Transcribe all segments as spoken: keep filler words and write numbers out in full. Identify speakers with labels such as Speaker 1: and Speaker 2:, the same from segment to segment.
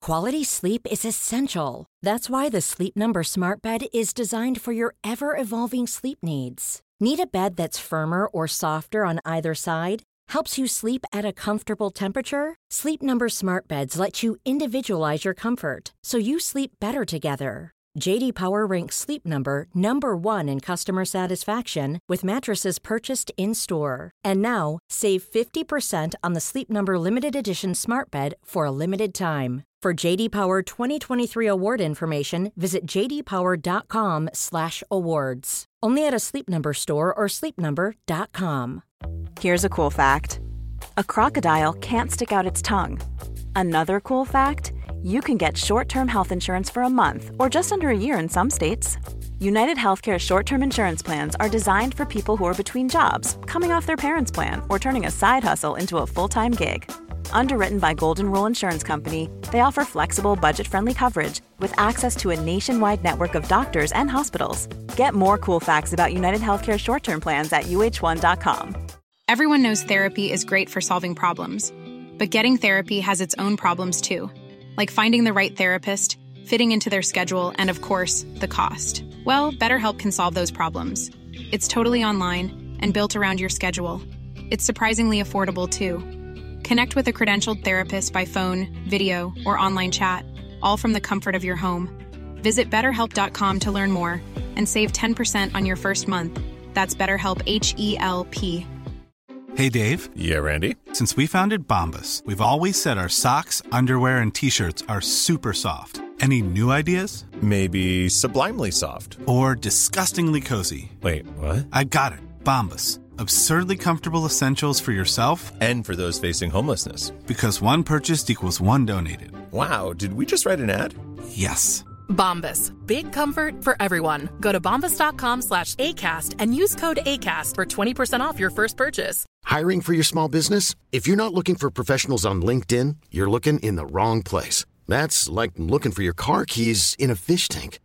Speaker 1: Quality sleep is essential. That's why the Sleep Number Smart Bed is designed for your ever-evolving sleep needs. Need a bed that's firmer or softer on either side? Helps you sleep at a comfortable temperature? Sleep Number Smart Beds let you individualize your comfort, so you sleep better together. J D Power ranks Sleep Number number one in customer satisfaction with mattresses purchased in-store. And now, save fifty percent on the Sleep Number Limited Edition Smart Bed for a limited time. For J D Power twenty twenty-three award information, visit j d power dot com slash awards. Only at a Sleep Number store or sleep number dot com.
Speaker 2: Here's a cool fact. A crocodile can't stick out its tongue. Another cool fact, you can get short-term health insurance for a month or just under a year in some states. United Healthcare short-term insurance plans are designed for people who are between jobs, coming off their parents' plan, or turning a side hustle into a full-time gig. Underwritten by Golden Rule Insurance Company, they offer flexible, budget-friendly coverage with access to a nationwide network of doctors and hospitals. Get more cool facts about United Healthcare short-term plans at u h one dot com.
Speaker 3: Everyone knows therapy is great for solving problems, but getting therapy has its own problems too, like finding the right therapist, fitting into their schedule, and of course, the cost. Well, BetterHelp can solve those problems. It's totally online and built around your schedule. It's surprisingly affordable too. Connect with a credentialed therapist by phone, video, or online chat, all from the comfort of your home. Visit better help dot com to learn more and save ten percent on your first month. That's BetterHelp, H E L P.
Speaker 4: Hey, Dave.
Speaker 5: Yeah, Randy.
Speaker 4: Since we founded Bombas, we've always said our socks, underwear, and T-shirts are super soft. Any new ideas?
Speaker 5: Maybe sublimely soft.
Speaker 4: Or disgustingly cozy.
Speaker 5: Wait, what?
Speaker 4: I got it. Bombas. Absurdly comfortable essentials for yourself
Speaker 5: and for those facing homelessness.
Speaker 4: Because one purchased equals one donated.
Speaker 5: Wow, did we just write an ad?
Speaker 4: Yes.
Speaker 6: Bombas. Big comfort for everyone. Go to bombas dot com slash ACAST and use code ACAST for twenty percent off your first purchase.
Speaker 7: Hiring for your small business? If you're not looking for professionals on LinkedIn, you're looking in the wrong place. That's like looking for your car keys in a fish tank.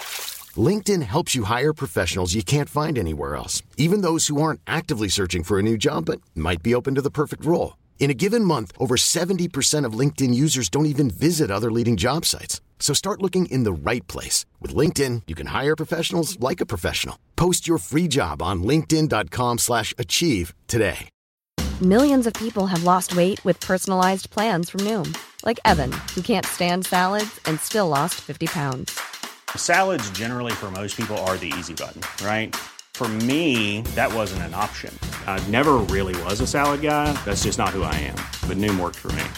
Speaker 7: LinkedIn helps you hire professionals you can't find anywhere else, even those who aren't actively searching for a new job but might be open to the perfect role. In a given month, over seventy percent of LinkedIn users don't even visit other leading job sites. So start looking in the right place. With LinkedIn, you can hire professionals like a professional. Post your free job on linkedin dot com slash achieve today.
Speaker 8: Millions of people have lost weight with personalized plans from Noom. Like Evan, who can't stand salads and still lost fifty pounds.
Speaker 9: Salads generally for most people are the easy button, right? For me, that wasn't an option. I never really was a salad guy. That's just not who I am. But Noom worked for me.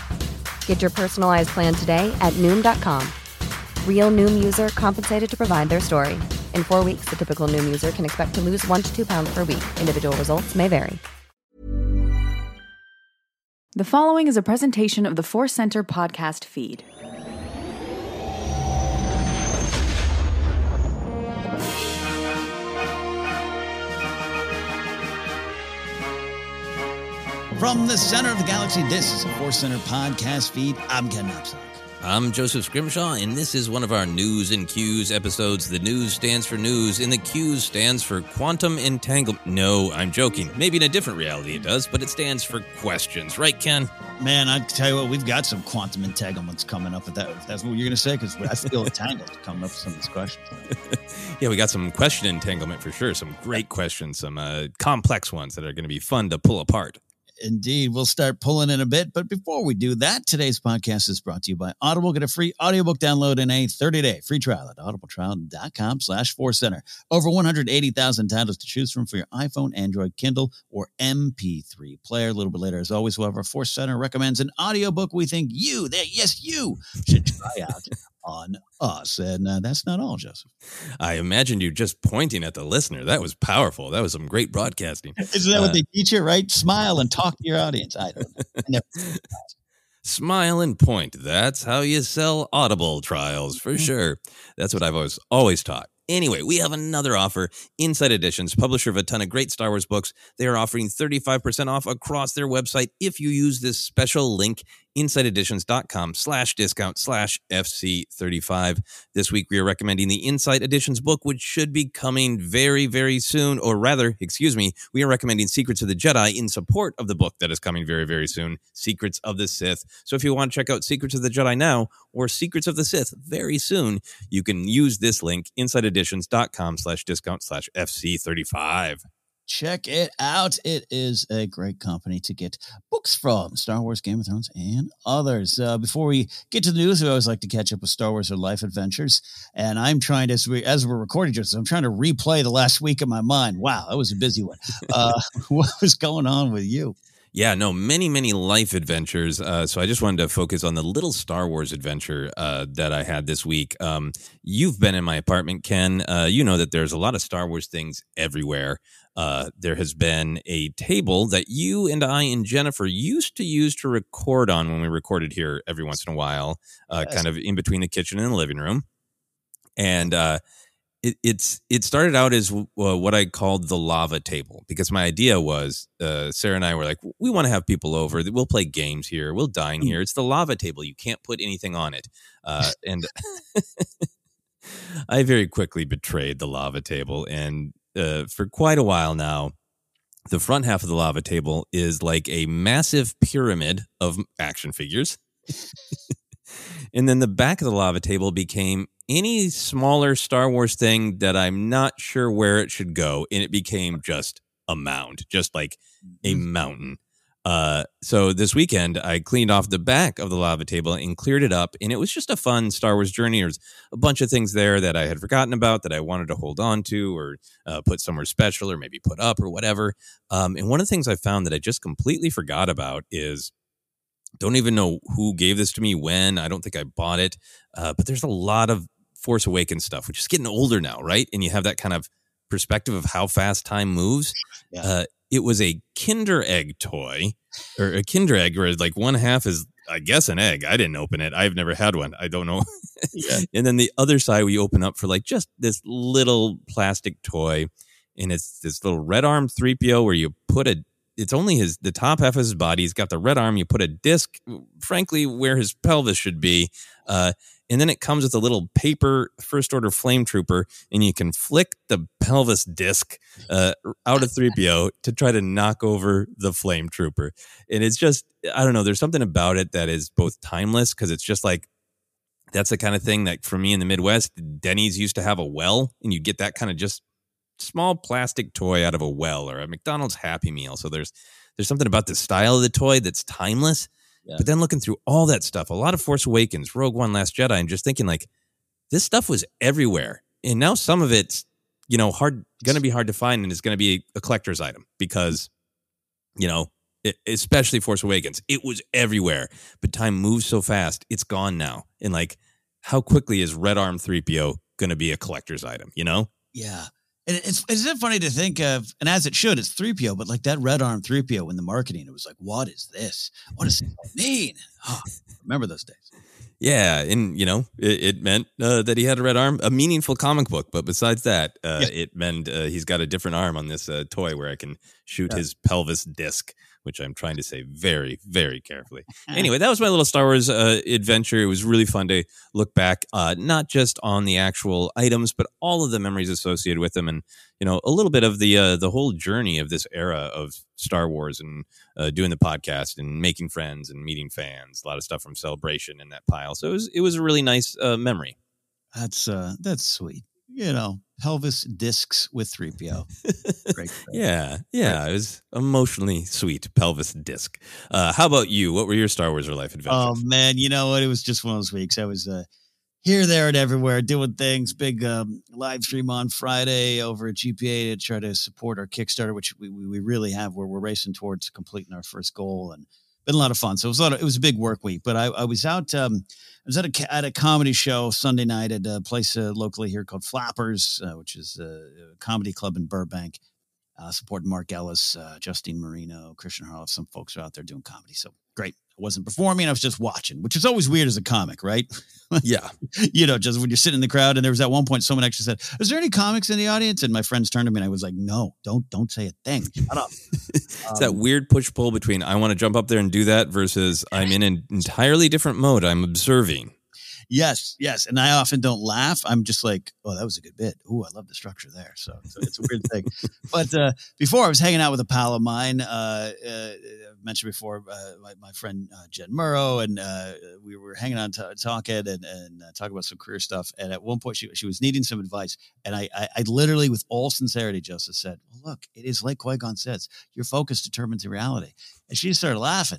Speaker 8: Get your personalized plan today at Noom dot com. Real Noom user compensated to provide their story. In four weeks, the typical Noom user can expect to lose one to two pounds per week. Individual results may vary.
Speaker 10: The following is a presentation of the Force Center podcast feed.
Speaker 11: From the center of the galaxy, this is a Force Center podcast feed. I'm Ken Knapsack.
Speaker 12: I'm Joseph Scrimshaw, and this is one of our News and Cues episodes. The news stands for news, and the Cues stands for quantum entanglement. No, I'm joking. Maybe in a different reality it does, but it stands for questions. Right, Ken?
Speaker 11: Man, I tell you what, we've got some quantum entanglements coming up. If, that, if that's what you're going to say, because I feel entangled coming up with some of these questions.
Speaker 12: Yeah, we got some question entanglement for sure. Some great questions, some uh, complex ones that are going to be fun to pull apart.
Speaker 11: Indeed. We'll start pulling in a bit. But before we do that, today's podcast is brought to you by Audible. Get a free audiobook download and a thirty-day free trial at audibletrial dot com slash force center. Over one hundred eighty thousand titles to choose from for your iPhone, Android, Kindle, or M P three player. A little bit later, as always, however, Force Center recommends an audiobook we think you, that yes, you, should try out on us. And uh, that's not all, Joseph.
Speaker 12: I imagined you just pointing at the listener. That was powerful. That was some great broadcasting.
Speaker 11: Isn't that uh, what they teach you, right? Smile and talk to your audience. I don't know.
Speaker 12: Smile and point. That's how you sell Audible trials, for sure. That's what I've always, always taught. Anyway, we have another offer. Inside Editions, publisher of a ton of great Star Wars books. They are offering thirty-five percent off across their website if you use this special link insideeditions.com slash discount slash FC35. This week, we are recommending the Insight Editions book, which should be coming very, very soon. Or rather, excuse me, we are recommending Secrets of the Jedi in support of the book that is coming very, very soon, Secrets of the Sith. So if you want to check out Secrets of the Jedi now or Secrets of the Sith very soon, you can use this link, insideeditions.com slash discount slash FC35.
Speaker 11: Check it out. It is a great company to get books from, Star Wars, Game of Thrones, and others. Uh, before we get to the news, we always like to catch up with Star Wars or Life Adventures. And I'm trying to, as, we, as we're recording this, I'm trying to replay the last week in my mind. Wow, that was a busy one. Uh, what was going on with you?
Speaker 12: Yeah, no, many, many life adventures. Uh, so I just wanted to focus on the little Star Wars adventure uh, that I had this week. Um, you've been in my apartment, Ken. Uh, you know that there's a lot of Star Wars things everywhere. Uh, there has been a table that you and I and Jennifer used to use to record on when we recorded here every once in a while, uh, yes. kind of in between the kitchen and the living room. And uh, it, it's it started out as uh, what I called the lava table, because my idea was uh, Sarah and I were like, we want to have people over. We'll play games here. We'll dine here. It's the lava table. You can't put anything on it. Uh, and I very quickly betrayed the lava table, and Uh, for quite a while now, the front half of the lava table is like a massive pyramid of action figures. And then the back of the lava table became any smaller Star Wars thing that I'm not sure where it should go. And it became just a mound, just like a mountain. Uh, so this weekend, I cleaned off the back of the lava table and cleared it up. And it was just a fun Star Wars journey. There's a bunch of things there that I had forgotten about that I wanted to hold on to, or uh, put somewhere special, or maybe put up or whatever. Um, and one of the things I found that I just completely forgot about is, don't even know who gave this to me when. I don't think I bought it. Uh, but there's a lot of Force Awakens stuff, which is getting older now, right? And you have that kind of perspective of how fast time moves. Yeah. Uh, It was a Kinder Egg toy, or a Kinder Egg where like one half is, I guess, an egg. I didn't open it. I've never had one. I don't know. Yeah. And then the other side we open up for like just this little plastic toy. And it's this little red arm three P O where you put a, it's only his, the top half of his body. He's got the red arm. You put a disc, frankly, where his pelvis should be. Uh, And then it comes with a little paper first order flame trooper, and you can flick the pelvis disc uh, out of three P O to try to knock over the flame trooper. And it's just, I don't know, there's something about it that is both timeless, because it's just like, that's the kind of thing that for me in the Midwest, Denny's used to have a well, and you get that kind of just small plastic toy out of a well, or a McDonald's Happy Meal. So there's there's something about the style of the toy that's timeless. Yeah. But then looking through all that stuff, a lot of Force Awakens, Rogue One, Last Jedi, and just thinking like, this stuff was everywhere. And now some of it's, you know, hard, going to be hard to find, and it's going to be a collector's item because, you know, it, especially Force Awakens, it was everywhere. But time moves so fast, it's gone now. And like, how quickly is Red Arm three P O going to be a collector's item, you know?
Speaker 11: Yeah. And it's, isn't it funny to think of, and as it should, it's three P O, but like that Red Arm three P O in the marketing, it was like, what is this? What does it mean? Oh, remember those days.
Speaker 12: Yeah, and, you know, it, it meant uh, that he had a red arm, a meaningful comic book. But besides that, uh, yeah. it meant uh, he's got a different arm on this uh, toy where I can shoot yeah. his pelvis disc, which I'm trying to say very, very carefully. Anyway, that was my little Star Wars uh, adventure. It was really fun to look back, uh, not just on the actual items, but all of the memories associated with them, and, you know, a little bit of the uh, the whole journey of this era of Star Wars, and uh, doing the podcast and making friends and meeting fans. A lot of stuff from Celebration in that pile. So it was it was a really nice uh, memory.
Speaker 11: That's uh, that's sweet. You know, pelvis discs with three P O. Great.
Speaker 12: yeah, yeah. Great. It was emotionally sweet. Pelvis disc. Uh, how about you? What were your Star Wars or life adventures?
Speaker 11: Oh man, you know what? It was just one of those weeks. I was uh, here, there, and everywhere doing things. Big um, live stream on Friday over at G P A to try to support our Kickstarter, which we we really have, where we're racing towards completing our first goal, and been a lot of fun. So it was a lot of, it was a big work week. But I, I was out. Um, I was at a at a comedy show Sunday night at a place uh, locally here called Flappers, uh, which is a comedy club in Burbank. uh, supporting Mark Ellis, uh, Justine Marino, Christian Harloff. Some folks are out there doing comedy. So great. I wasn't performing. I was just watching, which is always weird as a comic, right?
Speaker 12: Yeah.
Speaker 11: You know, just when you're sitting in the crowd, and there was at one point someone actually said, is there any comics in the audience? And my friends turned to me and I was like, no, don't, don't say a thing. Shut up.
Speaker 12: It's
Speaker 11: um,
Speaker 12: that weird push pull between I want to jump up there and do that versus I'm in an entirely different mode. I'm observing.
Speaker 11: Yes, yes. And I often don't laugh. I'm just like, oh, that was a good bit. Ooh, I love the structure there. So, so it's a weird thing. But uh, before I was hanging out with a pal of mine, uh, uh, I mentioned before, uh, my, my friend uh, Jen Murrow, and uh, we were hanging on, t- talking and, and uh, talking about some career stuff. And at one point, she she was needing some advice. And I, I, I literally, with all sincerity, Joseph said, well, look, it is like Qui-Gon says, your focus determines the reality. And she started laughing.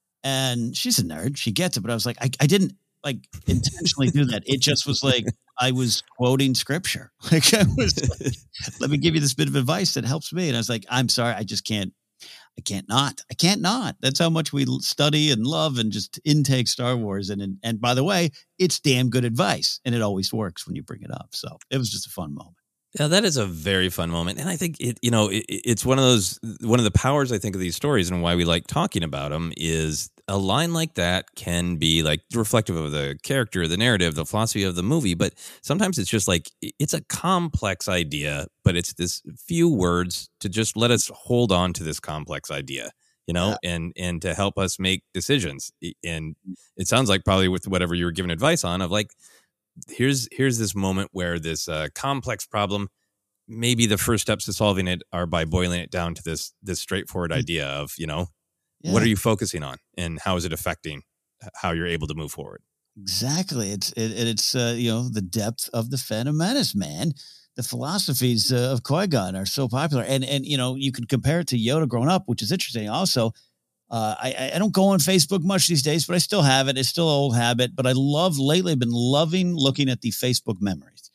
Speaker 11: And she's a nerd. She gets it. But I was like, I, I didn't. like intentionally do that. It just was like I was quoting scripture. Like I was like, let me give you this bit of advice that helps me. And I was like, I'm sorry, I just can't, I can't not. I can't not. That's how much we study and love and just intake Star Wars. And, and and by the way, it's damn good advice. And it always works when you bring it up. So it was just a fun moment.
Speaker 12: Yeah, that is a very fun moment. And I think it, you know, it, it's one of those, one of the powers I think of these stories and why we like talking about them is a line like that can be like reflective of the character, the narrative, the philosophy of the movie. But sometimes it's just like, it's a complex idea, but it's this few words to just let us hold on to this complex idea, you know, yeah. and, and to help us make decisions. And it sounds like probably with whatever you were giving advice on of like, here's here's this moment where this uh, complex problem, maybe the first steps to solving it are by boiling it down to this this straightforward idea of, you know, yeah. what are you focusing on and how is it affecting how you're able to move forward?
Speaker 11: Exactly. It's it, it's uh, you know, the depth of the Phantom Menace, man. The philosophies uh, of Qui-Gon are so popular, and and you know, you can compare it to Yoda growing up, which is interesting. Also, Uh, I, I don't go on Facebook much these days, but I still have it. It's still an old habit, but I love lately, I've been loving looking at the Facebook memories.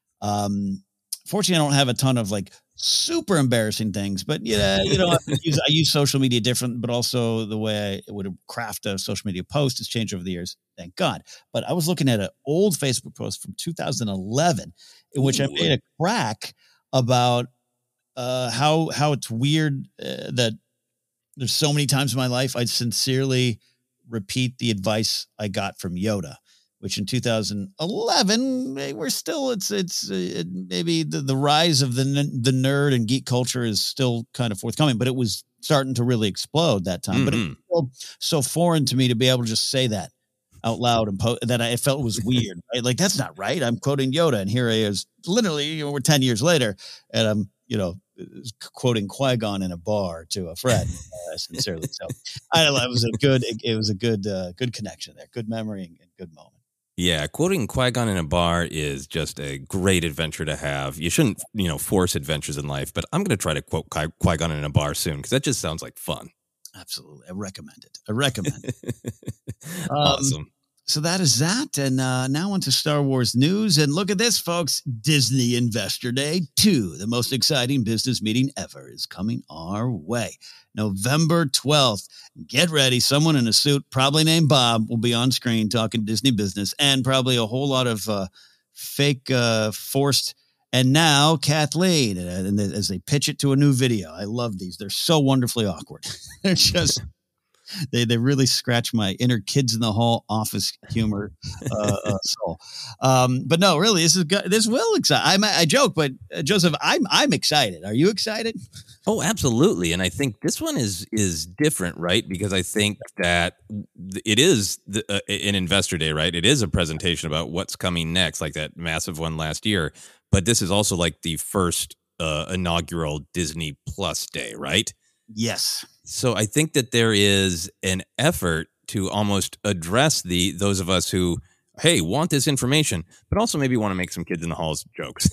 Speaker 11: Um, fortunately, I don't have a ton of like super embarrassing things, but yeah, you know, I use, I use social media different, but also the way I would craft a social media post has changed over the years. Thank God. But I was looking at an old Facebook post from two thousand eleven in which Ooh. I made a crack about uh, how, how it's weird uh, that there's so many times in my life I'd sincerely repeat the advice I got from Yoda, which in two thousand eleven, we're still, it's, it's uh, maybe the, the rise of the the nerd and geek culture is still kind of forthcoming, but it was starting to really explode that time. Mm-hmm. But it was so foreign to me to be able to just say that out loud and po- that I felt was weird. Right? Like, that's not right. I'm quoting Yoda. And here I is literally, you know, we're ten years later and I'm, you know, quoting Qui-Gon in a bar to a friend, uh, sincerely. So I don't know. It was a good, it, it was a good, uh, good connection there. Good memory and good moment.
Speaker 12: Yeah. Quoting Qui-Gon in a bar is just a great adventure to have. You shouldn't, you know, force adventures in life, but I'm going to try to quote Qui- Qui-Gon in a bar soon because that just sounds like fun.
Speaker 11: Absolutely. I recommend it. I recommend it. um,
Speaker 12: Awesome.
Speaker 11: So that is that. And uh, now on to Star Wars news. And look at this, folks. Disney Investor Day two, the most exciting business meeting ever, is coming our way. November twelfth. Get ready. Someone in a suit, probably named Bob, will be on screen talking Disney business and probably a whole lot of uh, fake uh, forced. And now Kathleen, and as they pitch it to a new video. I love these. They're so wonderfully awkward. They're just... They they really scratch my inner kids in the hall office humor uh, uh, soul. Um, but no, really, this is this will excite. I'm, I joke, but uh, Joseph, I'm I'm excited. Are you excited?
Speaker 12: Oh, absolutely. And I think this one is is different, right? Because I think that it is the, uh, an investor day, right? It is a presentation about what's coming next, like that massive one last year. But this is also like the first uh, inaugural Disney Plus day, right?
Speaker 11: Yes.
Speaker 12: So I think that there is an effort to almost address the those of us who, hey, want this information, but also maybe want to make some kids in the halls jokes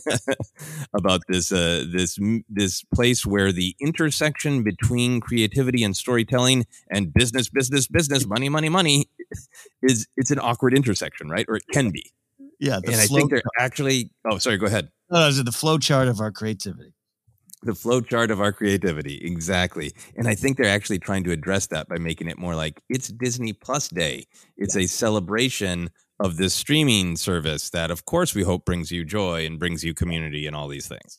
Speaker 12: about this uh, this this place where the intersection between creativity and storytelling and business, business, business, money, money, money is it's an awkward intersection, right? Or it can be.
Speaker 11: Yeah,
Speaker 12: and I think they're actually. Oh, sorry. Go ahead.
Speaker 11: No, is it the flow chart of our creativity?
Speaker 12: The flow chart of our creativity. Exactly. And I think they're actually trying to address that by making it more like it's Disney Plus Day. It's yeah. a celebration of this streaming service that, of course, we hope brings you joy and brings you community and all these things.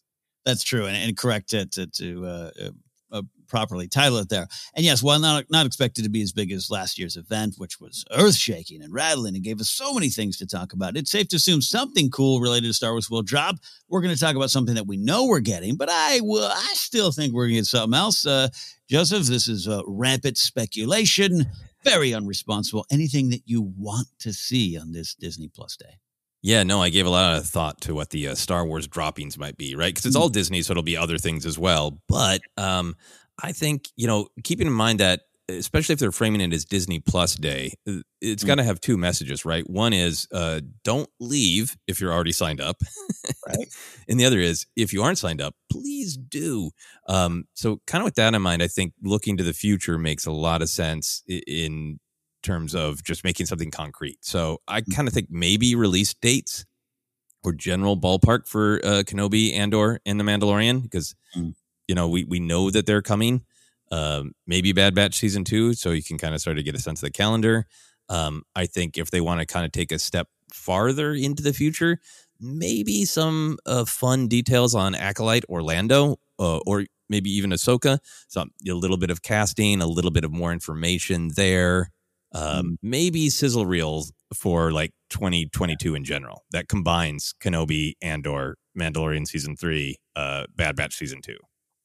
Speaker 11: That's true, and, and correct to to, to uh, uh, properly title it there. And yes, while not not expected to be as big as last year's event, which was earth-shaking and rattling and gave us so many things to talk about, it's safe to assume something cool related to Star Wars will drop. We're going to talk about something that we know we're getting, but I will. I still think we're going to get something else. Uh, Joseph, this is uh, rampant speculation, very unresponsible. Anything that you want to see on this Disney Plus Day?
Speaker 12: Yeah, no, I gave a lot of thought to what the uh, Star Wars droppings might be, right? Because it's all Disney, so it'll be other things as well. But um, I think, you know, keeping in mind that, especially if they're framing it as Disney Plus Day, it's mm. got to have two messages, right? One is uh, don't leave if you're already signed up. Right. And the other is, if you aren't signed up, please do. Um, so kind of with that in mind, I think looking to the future makes a lot of sense in terms of just making something concrete. So I kind of think maybe release dates or general ballpark for uh, Kenobi, Andor, and The Mandalorian, because, mm. you know, we, we know that they're coming. Um, maybe Bad Batch season two, so you can kind of start to get a sense of the calendar. Um, I think if they want to kind of take a step farther into the future, maybe some uh, fun details on Acolyte Orlando, uh, or maybe even Ahsoka. So a little bit of casting, a little bit of more information there. Um, maybe sizzle reels for like twenty twenty-two in general that combines Kenobi, Andor, Mandalorian season three, uh, Bad Batch season two.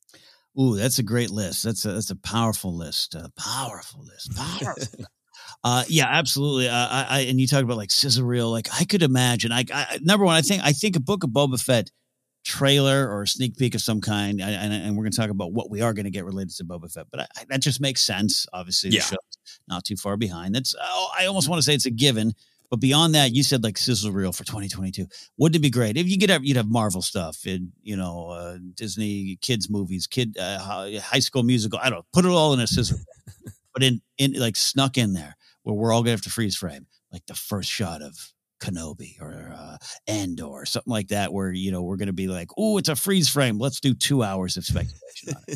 Speaker 11: Ooh, that's a great list. That's a that's a powerful list. A powerful list. Powerful. uh, yeah, absolutely. Uh, I, I and you talk about like sizzle reel. Like I could imagine. I, I number one, I think I think a Book of Boba Fett trailer or a sneak peek of some kind, I, and, and we're going to talk about what we are going to get related to Boba Fett. But I, I, that just makes sense. Obviously, the
Speaker 12: yeah.
Speaker 11: show's not too far behind. That's oh, I almost want to say it's a given. But beyond that, you said like sizzle reel for twenty twenty-two. Wouldn't it be great if you could have, you'd have Marvel stuff in, you know, uh, Disney kids movies, kid uh, High School Musical. I don't know, put it all in a sizzle reel, but in in like snuck in there where we're all gonna have to freeze frame like the first shot of Kenobi or uh, Andor or something like that, where, you know, we're going to be like, oh, it's a freeze frame. Let's do two hours of speculation on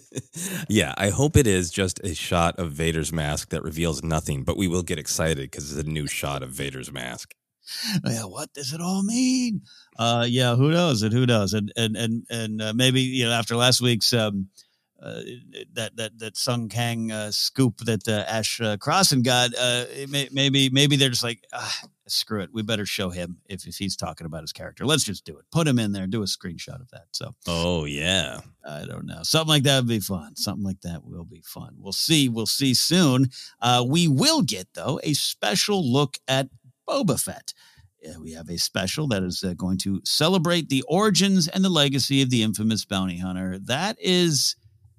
Speaker 11: it.
Speaker 12: Yeah, I hope it is just a shot of Vader's mask that reveals nothing, but we will get excited because it's a new shot of Vader's mask.
Speaker 11: Yeah, what does it all mean? Uh, yeah, who knows? And who knows? And and and and uh, maybe, you know, after last week's um, uh, that that that Sung Kang uh, scoop that uh, Ash uh, Crossan got, uh, may, maybe maybe they're just like, ah, screw it. We better show him if, if he's talking about his character. Let's just do it. Put him in there. Do a screenshot of that. So,
Speaker 12: oh yeah,
Speaker 11: I don't know. Something like that would be fun. Something like that will be fun. We'll see. We'll see soon. Uh, we will get though a special look at Boba Fett. Yeah, we have a special that is uh, going to celebrate the origins and the legacy of the infamous bounty hunter. That is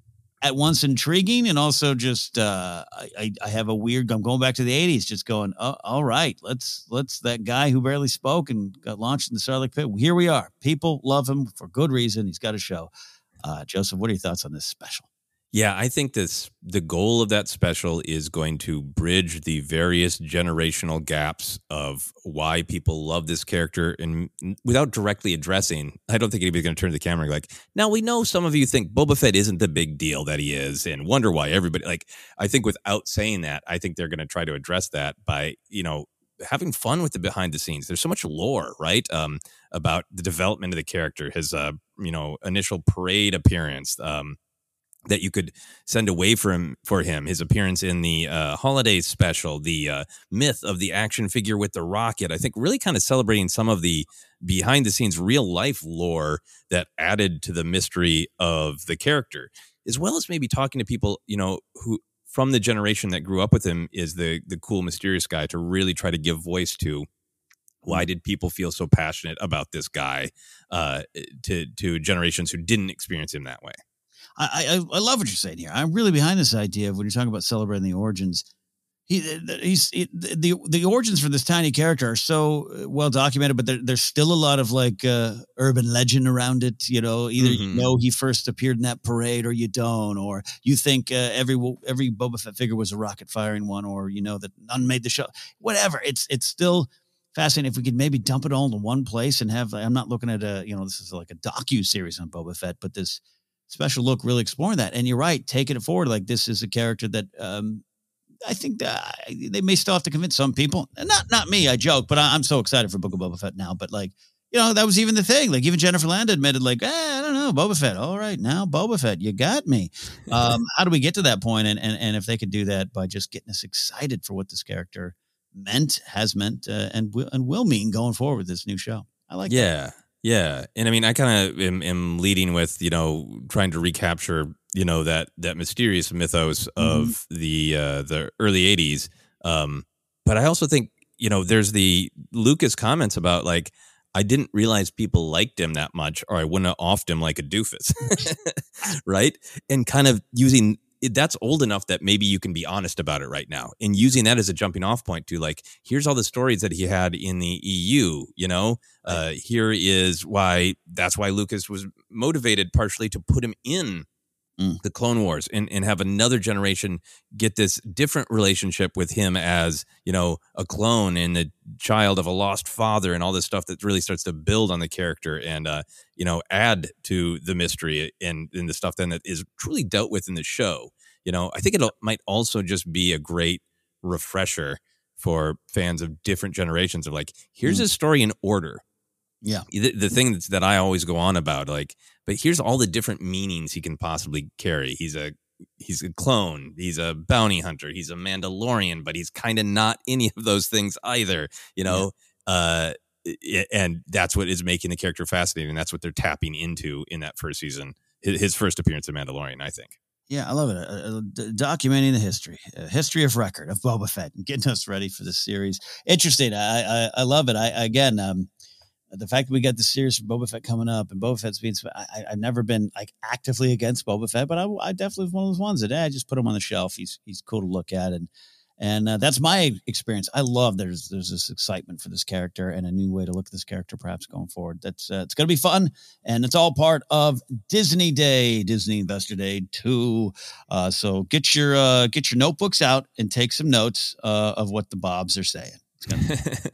Speaker 11: at once intriguing and also just uh, I, I have a weird. I'm going back to the eighties, just going, oh, all right, let's let's that guy who barely spoke and got launched in the Sarlacc pit. Here we are. People love him for good reason. He's got a show. Uh, Joseph, what are your thoughts on this special?
Speaker 12: Yeah, I think this the goal of that special is going to bridge the various generational gaps of why people love this character, and without directly addressing, I don't think anybody's going to turn to the camera and be like, now we know some of you think Boba Fett isn't the big deal that he is and wonder why everybody, like, I think without saying that, I think they're going to try to address that by, you know, having fun with the behind the scenes. There's so much lore, right? Um, about the development of the character, his, uh, you know, initial parade appearance, um, that you could send away for him, for him, his appearance in the uh, holiday special, the uh, myth of the action figure with the rocket. I think really kind of celebrating some of the behind the scenes real life lore that added to the mystery of the character, as well as maybe talking to people, you know, who from the generation that grew up with him is the the cool, mysterious guy, to really try to give voice to why did people feel so passionate about this guy uh, to to generations who didn't experience him that way.
Speaker 11: I, I I love what you're saying here. I'm really behind this idea of when you're talking about celebrating the origins. He he's he, the the origins for this tiny character are so well documented, but there, there's still a lot of like uh, urban legend around it. You know, either mm-hmm. you know he first appeared in that parade, or you don't, or you think uh, every every Boba Fett figure was a rocket firing one, or you know that none made the show. Whatever. It's it's still fascinating if we could maybe dump it all into one place and have. I'm not looking at a you know this is like a docu series on Boba Fett, but this special look really exploring that. And you're right, taking it forward. Like this is a character that um, I think that they may still have to convince some people, and not, not me, I joke, but I, I'm so excited for Book of Boba Fett now, but like you know, that was even the thing. Like even Jennifer Landa admitted, like, eh, I don't know, Boba Fett. All right, now Boba Fett, you got me. Um, how do we get to that point? And, and and if they could do that by just getting us excited for what this character meant, has meant, uh, and will and will mean going forward with this new show. I like
Speaker 12: yeah,
Speaker 11: that.
Speaker 12: Yeah. And I mean, I kind of am, am leading with, you know, trying to recapture, you know, that that mysterious mythos of mm-hmm. the uh, the early eighties. Um, but I also think, you know, there's the Lucas comments about like, I didn't realize people liked him that much, or I wouldn't have offed him like a doofus. Right. And kind of using that's old enough that maybe you can be honest about it right now, and using that as a jumping off point to like, here's all the stories that he had in the E U, you know, uh, here is why that's why Lucas was motivated partially to put him in mm. the Clone Wars and, and have another generation get this different relationship with him as, you know, a clone and a child of a lost father and all this stuff that really starts to build on the character and, uh, you know, add to the mystery and, and the stuff then that is truly dealt with in the show. You know, I think it might also just be a great refresher for fans of different generations of like, here's mm. a story in order.
Speaker 11: Yeah.
Speaker 12: The, the thing that's, that I always go on about, like, but here's all the different meanings he can possibly carry. He's a he's a clone. He's a bounty hunter. He's a Mandalorian, but he's kind of not any of those things either, you know? Yeah. Uh, and that's what is making the character fascinating. That's what they're tapping into in that first season, his first appearance in Mandalorian, I think.
Speaker 11: Yeah, I love it. Uh, uh, d- documenting the history, uh, history of record of Boba Fett and getting us ready for this series. Interesting. I, I, I love it. I, again, um, the fact that we got the series for Boba Fett coming up and Boba Fett's being, I, I've never been like actively against Boba Fett, but I, I definitely was one of those ones that eh, I just put him on the shelf. He's, he's cool to look at. And, and uh, that's my experience. I love there's, there's this excitement for this character and a new way to look at this character, perhaps going forward. That's, uh, it's going to be fun. And it's all part of Disney Day, Disney Investor Day two. Uh, so get your, uh, get your notebooks out and take some notes uh, of what the Bobs are saying. It's going to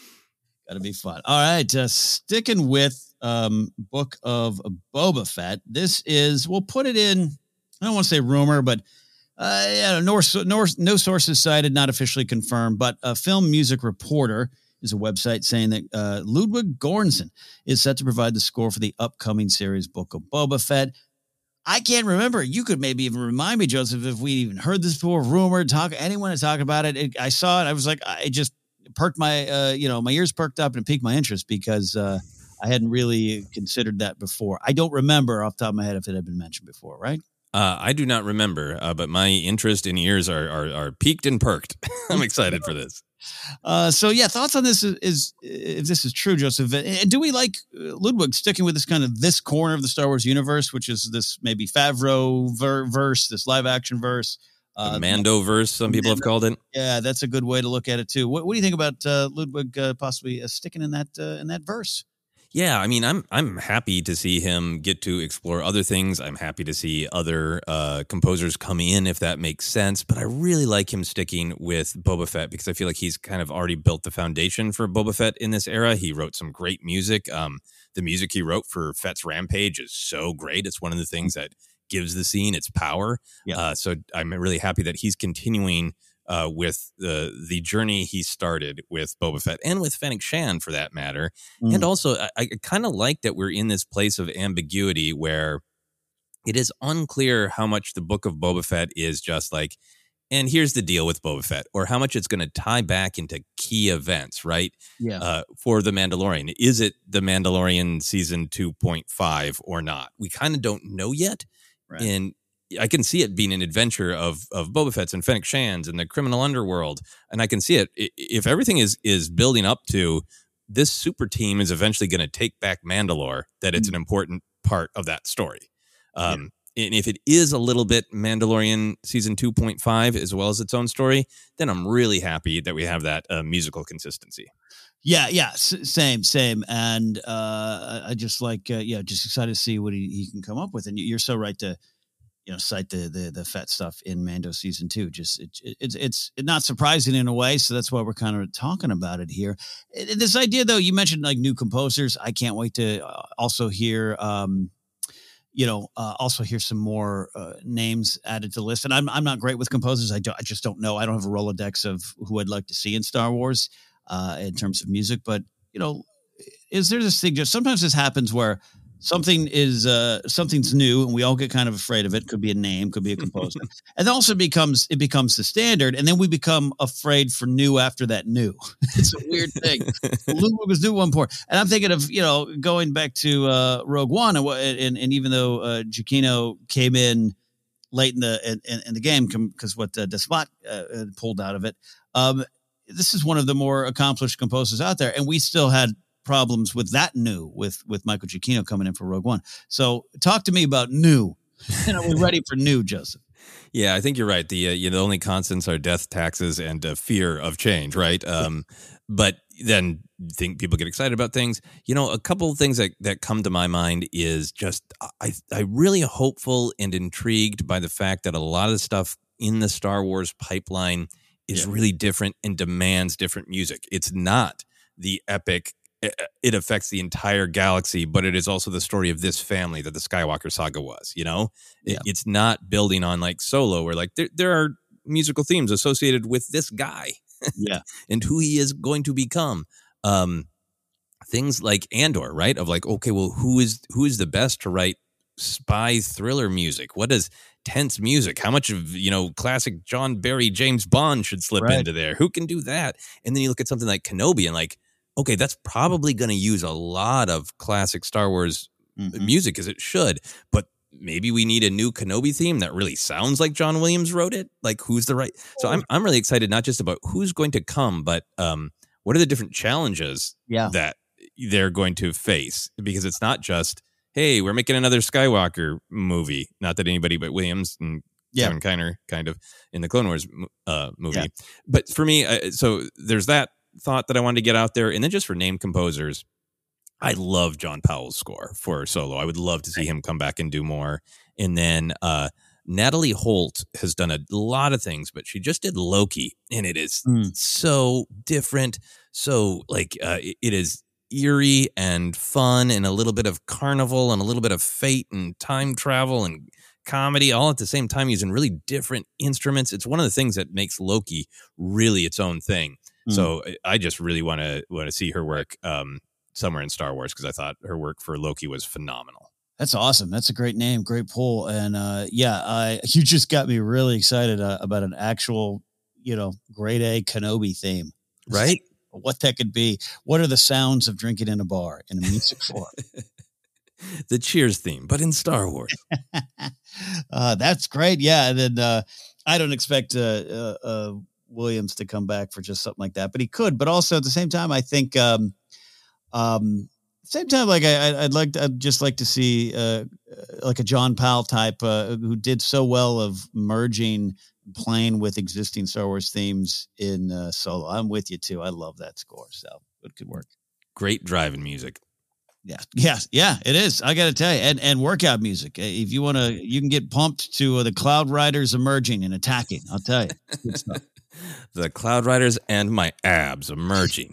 Speaker 11: Gotta be fun. All right, uh, sticking with um, Book of Boba Fett. This is, we'll put it in, I don't want to say rumor, but uh, yeah, no, no, no sources cited, not officially confirmed, but a Film Music Reporter is a website saying that uh, Ludwig Göransson is set to provide the score for the upcoming series Book of Boba Fett. I can't remember. You could maybe even remind me, Joseph, if we even heard this before, rumored, talk, anyone to talk about it. it. I saw it. I was like, I just perked my, uh, you know, my ears perked up and piqued my interest because uh, I hadn't really considered that before. I don't remember off the top of my head if it had been mentioned before, right?
Speaker 12: Uh, I do not remember, uh, but my interest and ears are are, are peaked and perked. I'm excited for this.
Speaker 11: Uh, so yeah, thoughts on this is, is if this is true, Joseph. And do we like Ludwig sticking with this kind of this corner of the Star Wars universe, which is this maybe Favreau ver- verse, this live action verse?
Speaker 12: Uh, the Mando verse, some people Mando, have called it.
Speaker 11: Yeah, that's a good way to look at it too. What, what do you think about uh, Ludwig uh, possibly uh, sticking in that uh, in that verse?
Speaker 12: Yeah, I mean, I'm I'm happy to see him get to explore other things. I'm happy to see other uh, composers come in if that makes sense. But I really like him sticking with Boba Fett because I feel like he's kind of already built the foundation for Boba Fett in this era. He wrote some great music. Um, the music he wrote for Fett's Rampage is so great. It's one of the things that gives the scene its power. Yeah. Uh, so I'm really happy that he's continuing uh, with the the journey he started with Boba Fett and with Fennec Shand for that matter. Mm. And also, I, I kind of like that we're in this place of ambiguity where it is unclear how much the Book of Boba Fett is just like, and here's the deal with Boba Fett, or how much it's going to tie back into key events, right?
Speaker 11: Yeah.
Speaker 12: Uh, for The Mandalorian. Is it The Mandalorian season two point five or not? We kind of don't know yet. Right. And I can see it being an adventure of of Boba Fett's and Fennec Shand's and the criminal underworld. And I can see it. If everything is is building up to this super team is eventually going to take back Mandalore, that it's mm. an important part of that story. Um, yeah. And if it is a little bit Mandalorian season two point five as well as its own story, then I'm really happy that we have that uh, musical consistency.
Speaker 11: Yeah, yeah, s- same, same. And uh, I just like, uh, yeah, just excited to see what he, he can come up with. And you're so right to, you know, cite the the, the Fett stuff in Mando season two. Just it, it, it's it's not surprising in a way, so that's why we're kind of talking about it here. It, this idea, though, you mentioned like new composers. I can't wait to also hear, um, you know, uh, also hear some more uh, names added to the list. And I'm I'm not great with composers. I don't, I just don't know. I don't have a Rolodex of who I'd like to see in Star Wars. Uh, in terms of music, but you know, is there this thing? Just sometimes this happens where something is uh, something's new, and we all get kind of afraid of it. Could be a name, could be a composer, and then also becomes it becomes the standard, and then we become afraid for new after that new. It's a weird thing. Ludwig was new at one point, and I'm thinking of you know going back to uh, Rogue One, and, and and even though uh, Giacchino came in late in the in, in the game because what uh, Desplat uh, pulled out of it. Um, this is one of the more accomplished composers out there, and we still had problems with that new with with Michael Giacchino coming in for Rogue One. So talk to me about new. And are we ready for new, Joseph?
Speaker 12: Yeah, I think you're right. The uh, you know the only constants are death, taxes, and uh, fear of change, right? Um, but then think people get excited about things. You know, a couple of things that, that come to my mind is just I I really hopeful and intrigued by the fact that a lot of the stuff in the Star Wars pipeline is yeah. really different and demands different music. It's not the epic. It affects the entire galaxy, but it is also the story of this family that the Skywalker saga was, you know? It, yeah. It's not building on like Solo where like there, there are musical themes associated with this guy
Speaker 11: yeah,
Speaker 12: and who he is going to become. Um, things like Andor, right? Of like, okay, well, who is who is the best to write spy thriller music? What is tense music? How much of, you know, classic John Barry, James Bond should slip right. into there? Who can do that? And then you look at something like Kenobi and like, okay, that's probably going to use a lot of classic Star Wars mm-hmm. music as it should, but maybe we need a new Kenobi theme that really sounds like John Williams wrote it. Like who's the right? So I'm I'm really excited, not just about who's going to come, but um, what are the different challenges
Speaker 11: yeah.
Speaker 12: that they're going to face? Because it's not just, hey, we're making another Skywalker movie. Not that anybody but Williams and yeah. Kevin Kiner kind of in the Clone Wars uh, movie. Yeah. But for me, uh, so there's that thought that I wanted to get out there. And then just for named composers, I love John Powell's score for Solo. I would love to see him come back and do more. And then uh, Natalie Holt has done a lot of things, but she just did Loki, and it is mm. so different. So like uh, it is eerie and fun and a little bit of carnival and a little bit of fate and time travel and comedy all at the same time using really different instruments. It's one of the things that makes Loki really its own thing. Mm. So I just really want to want to see her work um, somewhere in Star Wars because I thought her work for Loki was phenomenal.
Speaker 11: That's awesome. That's a great name, great pull, and uh, yeah, I you just got me really excited uh, about an actual, you know, grade A Kenobi theme,
Speaker 12: right?
Speaker 11: What that could be. What are the sounds of drinking in a bar in a music form?
Speaker 12: The Cheers theme, but in Star Wars.
Speaker 11: uh, that's great. Yeah, and then uh, I don't expect uh, uh, uh, Williams to come back for just something like that, but he could. But also at the same time, I think, um, um, same time, like I, I'd like, to, I'd just like to see uh, like a John Powell type uh, who did so well of merging, playing with existing Star Wars themes in uh, Solo. I'm with you too. I love that score, so it could work.
Speaker 12: Great driving music.
Speaker 11: Yeah, yeah, yeah, it is. I got to tell you, and and workout music. If you want to, you can get pumped to uh, the Cloud Riders emerging and attacking. I'll tell you, good stuff.
Speaker 12: The Cloud Riders and my abs emerging.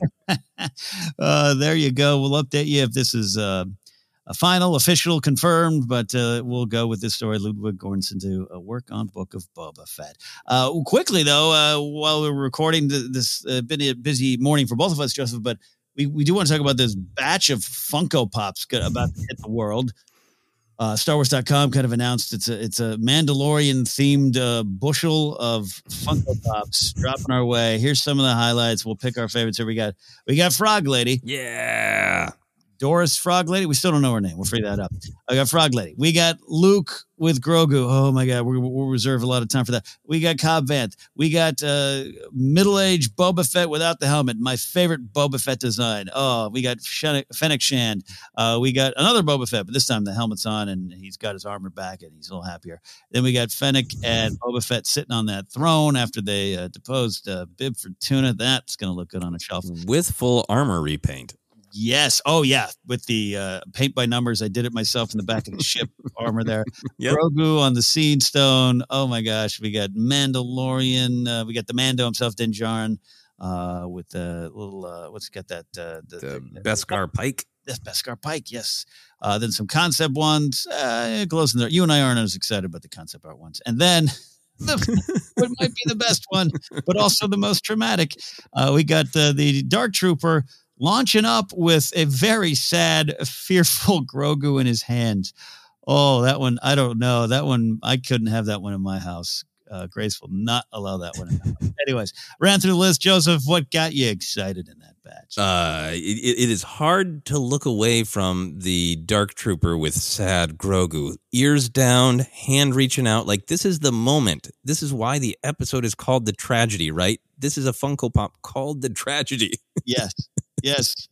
Speaker 11: uh, there you go. We'll update you if this is uh, a final, official, confirmed, but uh, we'll go with this story. Ludwig Göransson to uh, work on Book of Boba Fett. Uh, quickly though, uh, while we're recording this, uh, been a busy morning for both of us, Joseph, but. We, we do want to talk about this batch of Funko Pops about to hit the world. Uh, Star Wars dot com kind of announced it's a it's a Mandalorian themed uh, bushel of Funko Pops dropping our way. Here's some of the highlights. We'll pick our favorites here. We got we got Frog Lady.
Speaker 12: Yeah.
Speaker 11: Doris Frog Lady. We still don't know her name. We'll figure that out. I got Frog Lady. We got Luke with Grogu. Oh my God. We're, we'll reserve a lot of time for that. We got Cobb Vanth. We got uh, middle-aged Boba Fett without the helmet. My favorite Boba Fett design. Oh, we got Fennec Shand. Uh, we got another Boba Fett, but this time the helmet's on and he's got his armor back and he's a little happier. Then we got Fennec and Boba Fett sitting on that throne after they uh, deposed uh, Bib Fortuna. That's going to look good on a shelf.
Speaker 12: With full armor repaint.
Speaker 11: Yes. Oh, yeah. With the uh, paint by numbers, I did it myself in the back of the ship armor there.
Speaker 12: Yep.
Speaker 11: Grogu on the Seed Stone. Oh my gosh, we got Mandalorian. Uh, we got the Mando himself, Din Djarin, uh, with the little. Uh, what's got that? Uh, the,
Speaker 12: the,
Speaker 11: the
Speaker 12: Beskar Pike.
Speaker 11: Yes, Beskar Pike. Yes. Uh, then some concept ones. Uh, it glows in there. You and I aren't as excited about the concept art ones, and then. The, what might be the best one, but also the most traumatic. Uh, we got uh, the Dark Trooper launching up with a very sad, fearful Grogu in his hands. Oh, that one, I don't know. That one, I couldn't have that one in my house. Uh, Grace will not allow that one in my house. Anyways, ran through the list. Joseph, what got you excited in that batch?
Speaker 12: Uh, it, it is hard to look away from the Dark Trooper with sad Grogu. Ears down, hand reaching out. Like, this is the moment. This is why the episode is called The Tragedy, right? This is a Funko Pop called The Tragedy.
Speaker 11: Yes. Yes.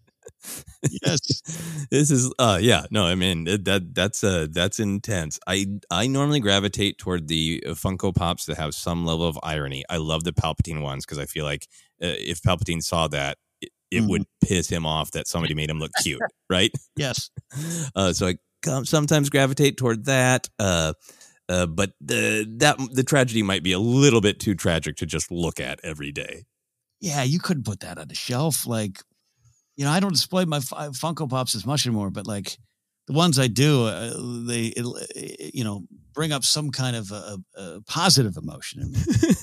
Speaker 11: Yes.
Speaker 12: This is uh yeah no I mean that that's uh that's intense. I I normally gravitate toward the Funko Pops that have some level of irony. I love the Palpatine ones because I feel like uh, if Palpatine saw that, it, it mm. would piss him off that somebody made him look cute, right?
Speaker 11: Yes.
Speaker 12: Uh, so I come, sometimes gravitate toward that. Uh, uh, but the that the tragedy might be a little bit too tragic to just look at every day.
Speaker 11: Yeah, you couldn't put that on the shelf, like. You know, I don't display my Funko Pops as much anymore, but like the ones I do, uh, they, it, you know, bring up some kind of a, a positive emotion in me.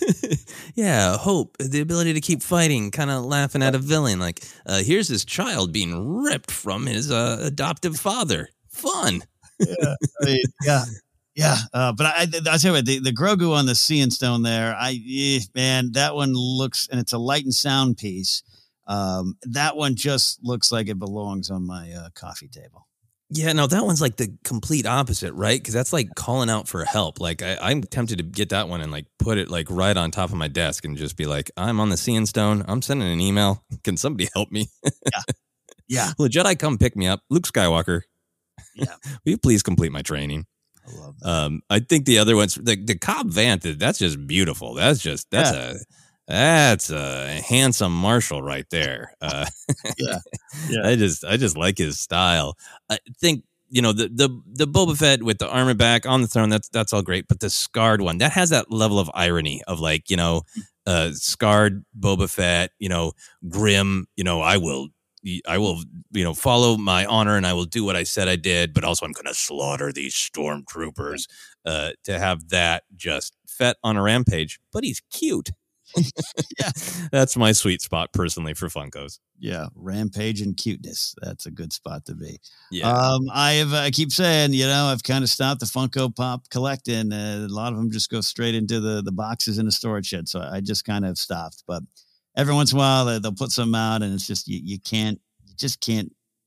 Speaker 12: Yeah, hope, the ability to keep fighting, kind of laughing at a villain. Like, uh, here's this child being ripped from his uh, adoptive father. Fun.
Speaker 11: Yeah, I mean, yeah, yeah. Uh, but I, I tell you what, the, the Grogu on the Seeing Stone there, I, eh, man, that one looks, and it's a light and sound piece. Um, that one just looks like it belongs on my uh, coffee table.
Speaker 12: Yeah, no, that one's like the complete opposite, right? Because that's like calling out for help. Like I, I'm tempted to get that one and like put it like right on top of my desk and just be like, I'm on the Seeing Stone. I'm sending an email. Can somebody help me?
Speaker 11: Yeah. Yeah.
Speaker 12: Will Jedi come pick me up? Luke Skywalker.
Speaker 11: Yeah.
Speaker 12: Will you please complete my training?
Speaker 11: I love that.
Speaker 12: Um, I think the other ones, the, the Cobb Vanth, that's just beautiful. That's just, that's yeah. a... That's a handsome Marshall right there. Uh,
Speaker 11: yeah, yeah.
Speaker 12: I just, I just like his style. I think you know the the the Boba Fett with the armor back on the throne. That's that's all great, but the scarred one that has that level of irony of like you know, uh, scarred Boba Fett. You know, grim. You know, I will, I will, you know, follow my honor and I will do what I said I did. But also, I'm going to slaughter these stormtroopers. Uh, to have that just Fett on a rampage, but he's cute.
Speaker 11: Yeah,
Speaker 12: that's my sweet spot personally for Funkos.
Speaker 11: Yeah, rampage and cuteness. That's a good spot to be.
Speaker 12: Yeah,
Speaker 11: um, I have. I keep saying, you know, I've kind of stopped the Funko Pop collecting. Uh, a lot of them just go straight into the the boxes in the storage shed. So I just kind of stopped. But every once in a while, they, they'll put some out, and it's just you, you can't, you just can't.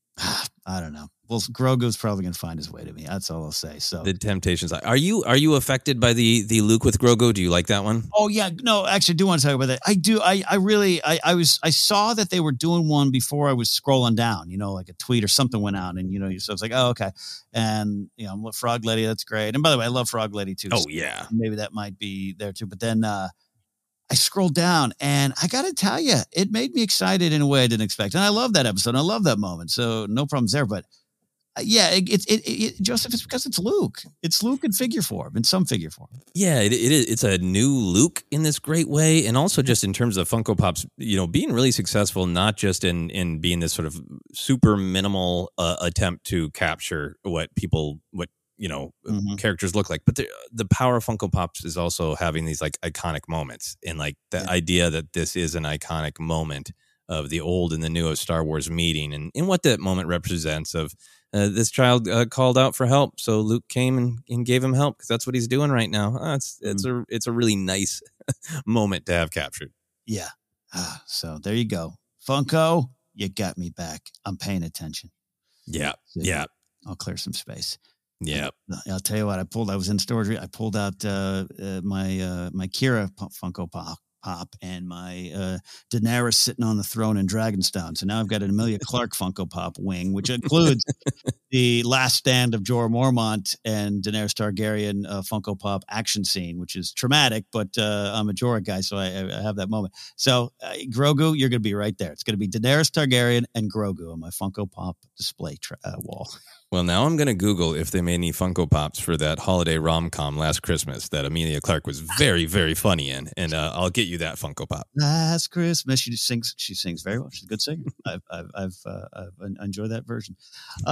Speaker 11: I don't know. Well, Grogu's probably going to find his way to me. That's all I'll say. So
Speaker 12: the temptations. Are you are you affected by the the Luke with Grogu? Do you like that one?
Speaker 11: Oh yeah, no, actually, I do want to talk about that. I do. I I really. I I was. I saw that they were doing one before I was scrolling down. You know, like a tweet or something went out, and you know, so I was like, oh okay, and you know, Frog Lady, that's great. And by the way, I love Frog Lady too.
Speaker 12: Oh
Speaker 11: so
Speaker 12: yeah,
Speaker 11: maybe that might be there too. But then uh, I scrolled down, and I got to tell you, it made me excited in a way I didn't expect. And I love that episode. And I love that moment. So no problems there. But yeah, it's it, it, it, Joseph. It's because it's Luke. It's Luke in figure form, in some figure form.
Speaker 12: Yeah, it, it is. It's a new Luke in this great way, and also just in terms of Funko Pops, you know, being really successful, not just in in being this sort of super minimal uh, attempt to capture what people, what you know, mm-hmm. characters look like, but the the power of Funko Pops is also having these like iconic moments, and like the yeah. idea that this is an iconic moment of the old and the new of Star Wars meeting, and, and what that moment represents of. Uh, this child uh, called out for help, so Luke came and, and gave him help because that's what he's doing right now. Uh, it's it's mm. a it's a really nice moment to have captured.
Speaker 11: Yeah. Ah, so there you go, Funko. You got me back. I'm paying attention.
Speaker 12: Yeah.
Speaker 11: So
Speaker 12: yeah.
Speaker 11: I'll clear some space.
Speaker 12: Yeah.
Speaker 11: I'll tell you what. I pulled. I was in storage. I pulled out uh, uh, my uh, my Kira Funko Pop. Pop and my uh, Daenerys sitting on the throne in Dragonstone. So now I've got an Emilia Clarke Funko Pop wing, which includes the last stand of Jorah Mormont and Daenerys Targaryen uh, Funko Pop action scene, which is traumatic, but uh, I'm a Jorah guy, so I, I have that moment. So uh, Grogu, you're going to be right there. It's going to be Daenerys Targaryen and Grogu on my Funko Pop display tra- uh, wall.
Speaker 12: Well, now I'm going to Google if they made any Funko Pops for that holiday rom-com last Christmas that Emilia Clarke was very, very funny in, and uh, I'll get you that Funko Pop.
Speaker 11: Last Christmas, she sings. She sings very well. She's a good singer. I've, I've, I've, uh, I've enjoyed that version. Uh,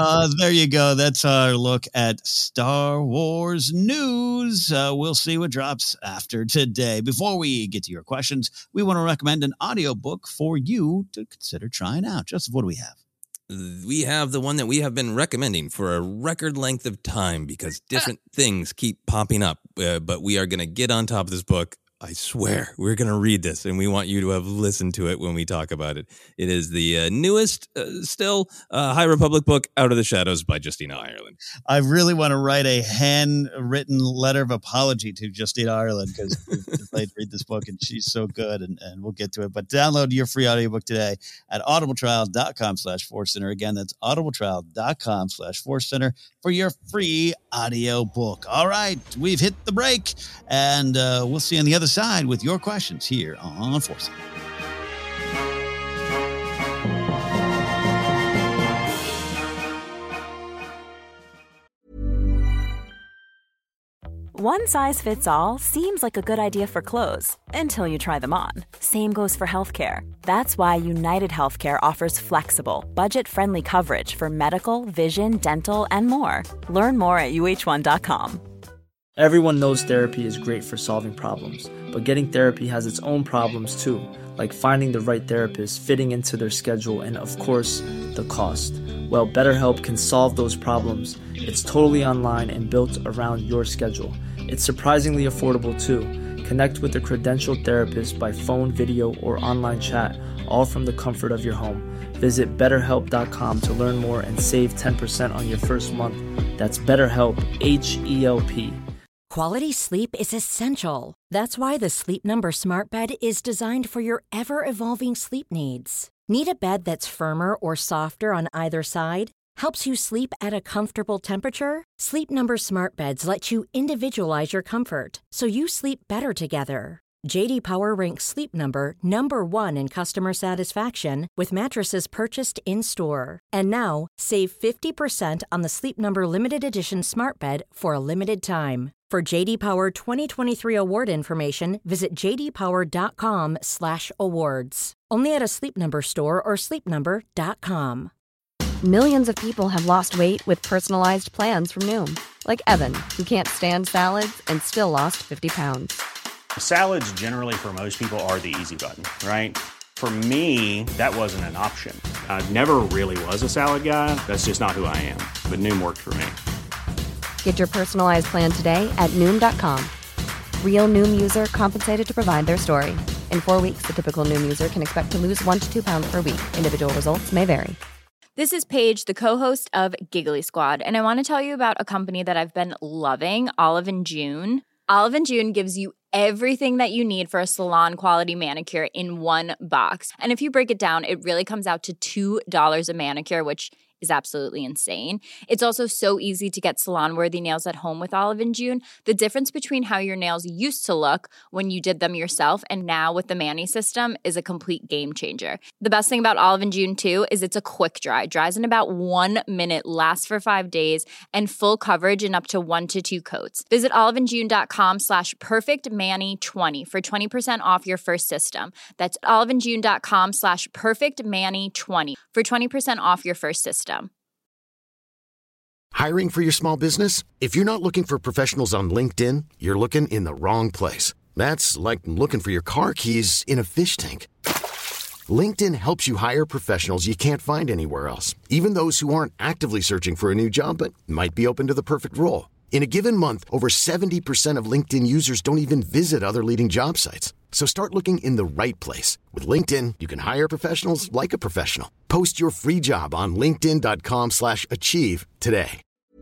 Speaker 11: there you go. That's our look at Star Wars news. Uh, we'll see what drops after today. Before we get to your questions, we want to recommend an audiobook for you to consider trying out. Joseph, what do we have?
Speaker 12: We have the one that we have been recommending for a record length of time because different things keep popping up. Uh, but we are going to get on top of this book. I swear, we're going to read this, and we want you to have listened to it when we talk about it. It is the uh, newest, uh, still, uh, High Republic book, Out of the Shadows by Justina Ireland.
Speaker 11: I really want to write a handwritten letter of apology to Justina Ireland because we've played read this book, and she's so good, and, and we'll get to it. But download your free audiobook today at audibletrial.com slash Force Center. Again, that's audibletrial.com slash Force Center for your free audiobook. All right, we've hit the break, and uh, we'll see you on the other side with your questions here on Force Center.
Speaker 2: One size fits all seems like a good idea for clothes until you try them on. Same goes for healthcare. That's why United Healthcare offers flexible, budget-friendly coverage for medical, vision, dental, and more. Learn more at U H one dot com.
Speaker 13: Everyone knows therapy is great for solving problems, but getting therapy has its own problems too, like finding the right therapist, fitting into their schedule, and of course, the cost. Well, BetterHelp can solve those problems. It's totally online and built around your schedule. It's surprisingly affordable too. Connect with a credentialed therapist by phone, video, or online chat, all from the comfort of your home. Visit better help dot com to learn more and save ten percent on your first month. That's BetterHelp, H E L P.
Speaker 1: Quality sleep is essential. That's why the Sleep Number Smart Bed is designed for your ever-evolving sleep needs. Need a bed that's firmer or softer on either side? Helps you sleep at a comfortable temperature? Sleep Number Smart Beds let you individualize your comfort so you sleep better together. J D Power ranks Sleep Number number one in customer satisfaction with mattresses purchased in-store. And now, save fifty percent on the Sleep Number Limited Edition Smart Bed for a limited time. For J D Power twenty twenty-three award information, visit j d power dot com slash awards. Only at a Sleep Number store or sleep number dot com.
Speaker 8: Millions of people have lost weight with personalized plans from Noom. Like Evan, who can't stand salads and still lost fifty pounds.
Speaker 9: Salads generally for most people are the easy button, right? For me, that wasn't an option. I never really was a salad guy. That's just not who I am. But Noom worked for me.
Speaker 8: Get your personalized plan today at Noom dot com. Real Noom user compensated to provide their story. In four weeks, the typical Noom user can expect to lose one to two pounds per week. Individual results may vary.
Speaker 14: This is Paige, the co-host of Giggly Squad, and I want to tell you about a company that I've been loving, Olive and June. Olive and June gives you everything that you need for a salon-quality manicure in one box. And if you break it down, it really comes out to two dollars a manicure, which is absolutely insane. It's also so easy to get salon-worthy nails at home with Olive and June. The difference between how your nails used to look when you did them yourself and now with the Mani system is a complete game changer. The best thing about Olive and June, too, is it's a quick dry. Dries in about one minute, lasts for five days, and full coverage in up to one to two coats. Visit oliveandjune.com slash perfectmani20 for twenty percent off your first system. That's oliveandjune.com slash perfectmani20 for twenty percent off your first system.
Speaker 7: Hiring for your small business? If you're not looking for professionals on LinkedIn, you're looking in the wrong place. That's like looking for your car keys in a fish tank. LinkedIn helps you hire professionals you can't find anywhere else, even those who aren't actively searching for a new job but might be open to the perfect role. In a given month, over seventy percent of LinkedIn users don't even visit other leading job sites. So start looking in the right place. With LinkedIn, you can hire professionals like a professional. Post your free job on linkedin dot com slash achieve today.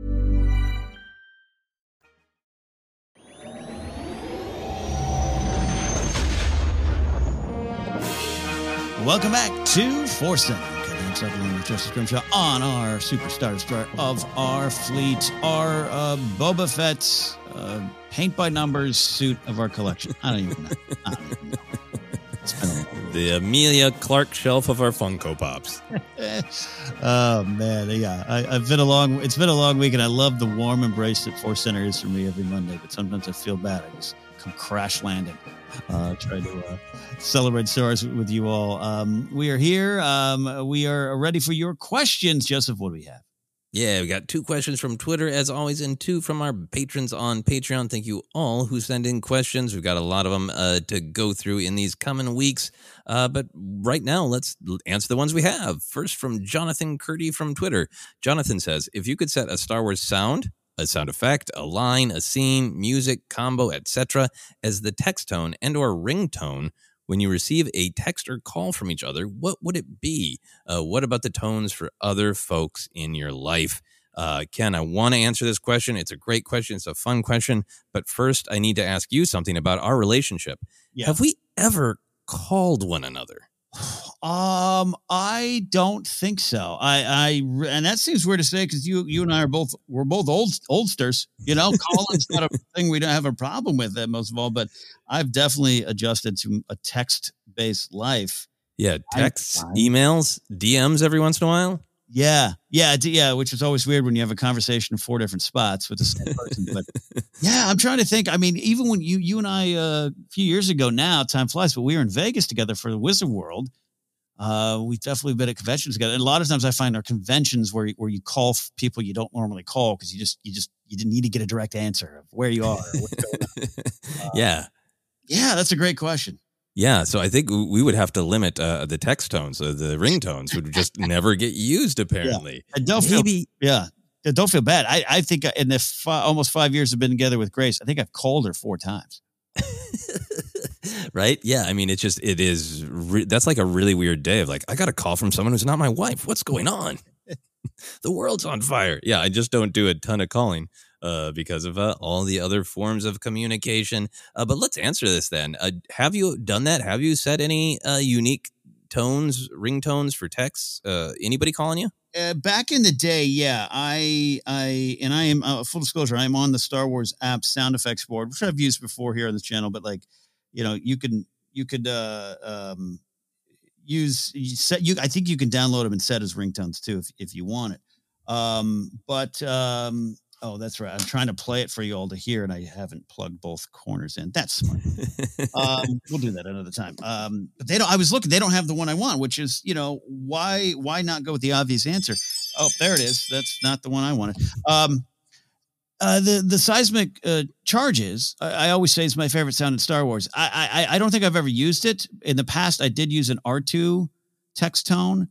Speaker 11: Welcome back to Force Center. Along with Justice Grimshaw on our Superstar Star of our fleet, our uh, Boba Fett uh, paint by numbers suit of our collection. I don't even know. I don't even know. It's been a long
Speaker 12: the Amelia Clark shelf of our Funko Pops.
Speaker 11: Oh man, yeah. I, I've been a long. It's been a long week, and I love the warm embrace that Force Center is for me every Monday. But sometimes I feel bad. I just come crash landing. Uh, try to uh, celebrate stars with you all. Um, we are here. Um, we are ready for your questions. Joseph, what do we have?
Speaker 12: Yeah, we got two questions from Twitter, as always, and two from our patrons on Patreon. Thank you all who send in questions. We've got a lot of them uh, to go through in these coming weeks. Uh, but right now, let's answer the ones we have. First, from Jonathan Curdy from Twitter. Jonathan says, if you could set a Star Wars sound, a sound effect, a line, a scene, music, combo, et cetera, as the text tone and or ringtone when you receive a text or call from each other, what would it be? Uh, what about the tones for other folks in your life? Uh, Ken, I want to answer this question. It's a great question. It's a fun question. But first, I need to ask you something about our relationship.
Speaker 11: Yeah.
Speaker 12: Have we ever called one another?
Speaker 11: Um, I don't think so. I, I, and that seems weird to say because you, you and I are both, we're both old, oldsters. You know, calling's not a thing we don't have a problem with, that most of all. But I've definitely adjusted to a text-based life.
Speaker 12: Yeah, texts, emails, D Ms every once in a while.
Speaker 11: Yeah, yeah, d- yeah. Which is always weird when you have a conversation in four different spots with the same person. But yeah, I'm trying to think. I mean, even when you, you and I uh, a few years ago now, time flies. But we were in Vegas together for the Wizard World. Uh, we've definitely been at conventions together. And a lot of times I find our conventions where, where you call people you don't normally call because you just, you just, you didn't need to get a direct answer of where you are. Or what's going on. Uh,
Speaker 12: yeah.
Speaker 11: Yeah, that's a great question.
Speaker 12: Yeah, so I think we would have to limit uh, the text tones. So the ringtones would just never get used, apparently.
Speaker 11: Yeah. And don't
Speaker 12: Maybe,
Speaker 11: feel, yeah, don't feel bad. I, I think in the fi- almost five years I've been together with Grace, I think I've called her four times.
Speaker 12: Right? Yeah. I mean, it's just, it is, re- that's like a really weird day of like, I got a call from someone who's not my wife. What's going on? The world's on fire. Yeah. I just don't do a ton of calling uh, because of uh, all the other forms of communication. Uh, but let's answer this then. Uh, have you done that? Have you set any uh, unique tones, ringtones for texts? Uh, anybody calling you?
Speaker 11: Uh, back in the day, yeah, I, I, and I am uh, full disclosure. I'm on the Star Wars app sound effects board, which I've used before here on the channel. But like, you know, you can, you could uh, um, use you set. You, I think you can download them and set as ringtones too, if if you want it. Um, but um, oh, that's right. I'm trying to play it for you all to hear, and I haven't plugged both corners in. That's smart. um, we'll do that another time. Um, but they don't. I was looking. They don't have the one I want, which is, you know, why why not go with the obvious answer? Oh, there it is. That's not the one I wanted. Um, uh, the the seismic uh, charges. I, I always say is my favorite sound in Star Wars. I, I I don't think I've ever used it in the past. I did use an R two text tone.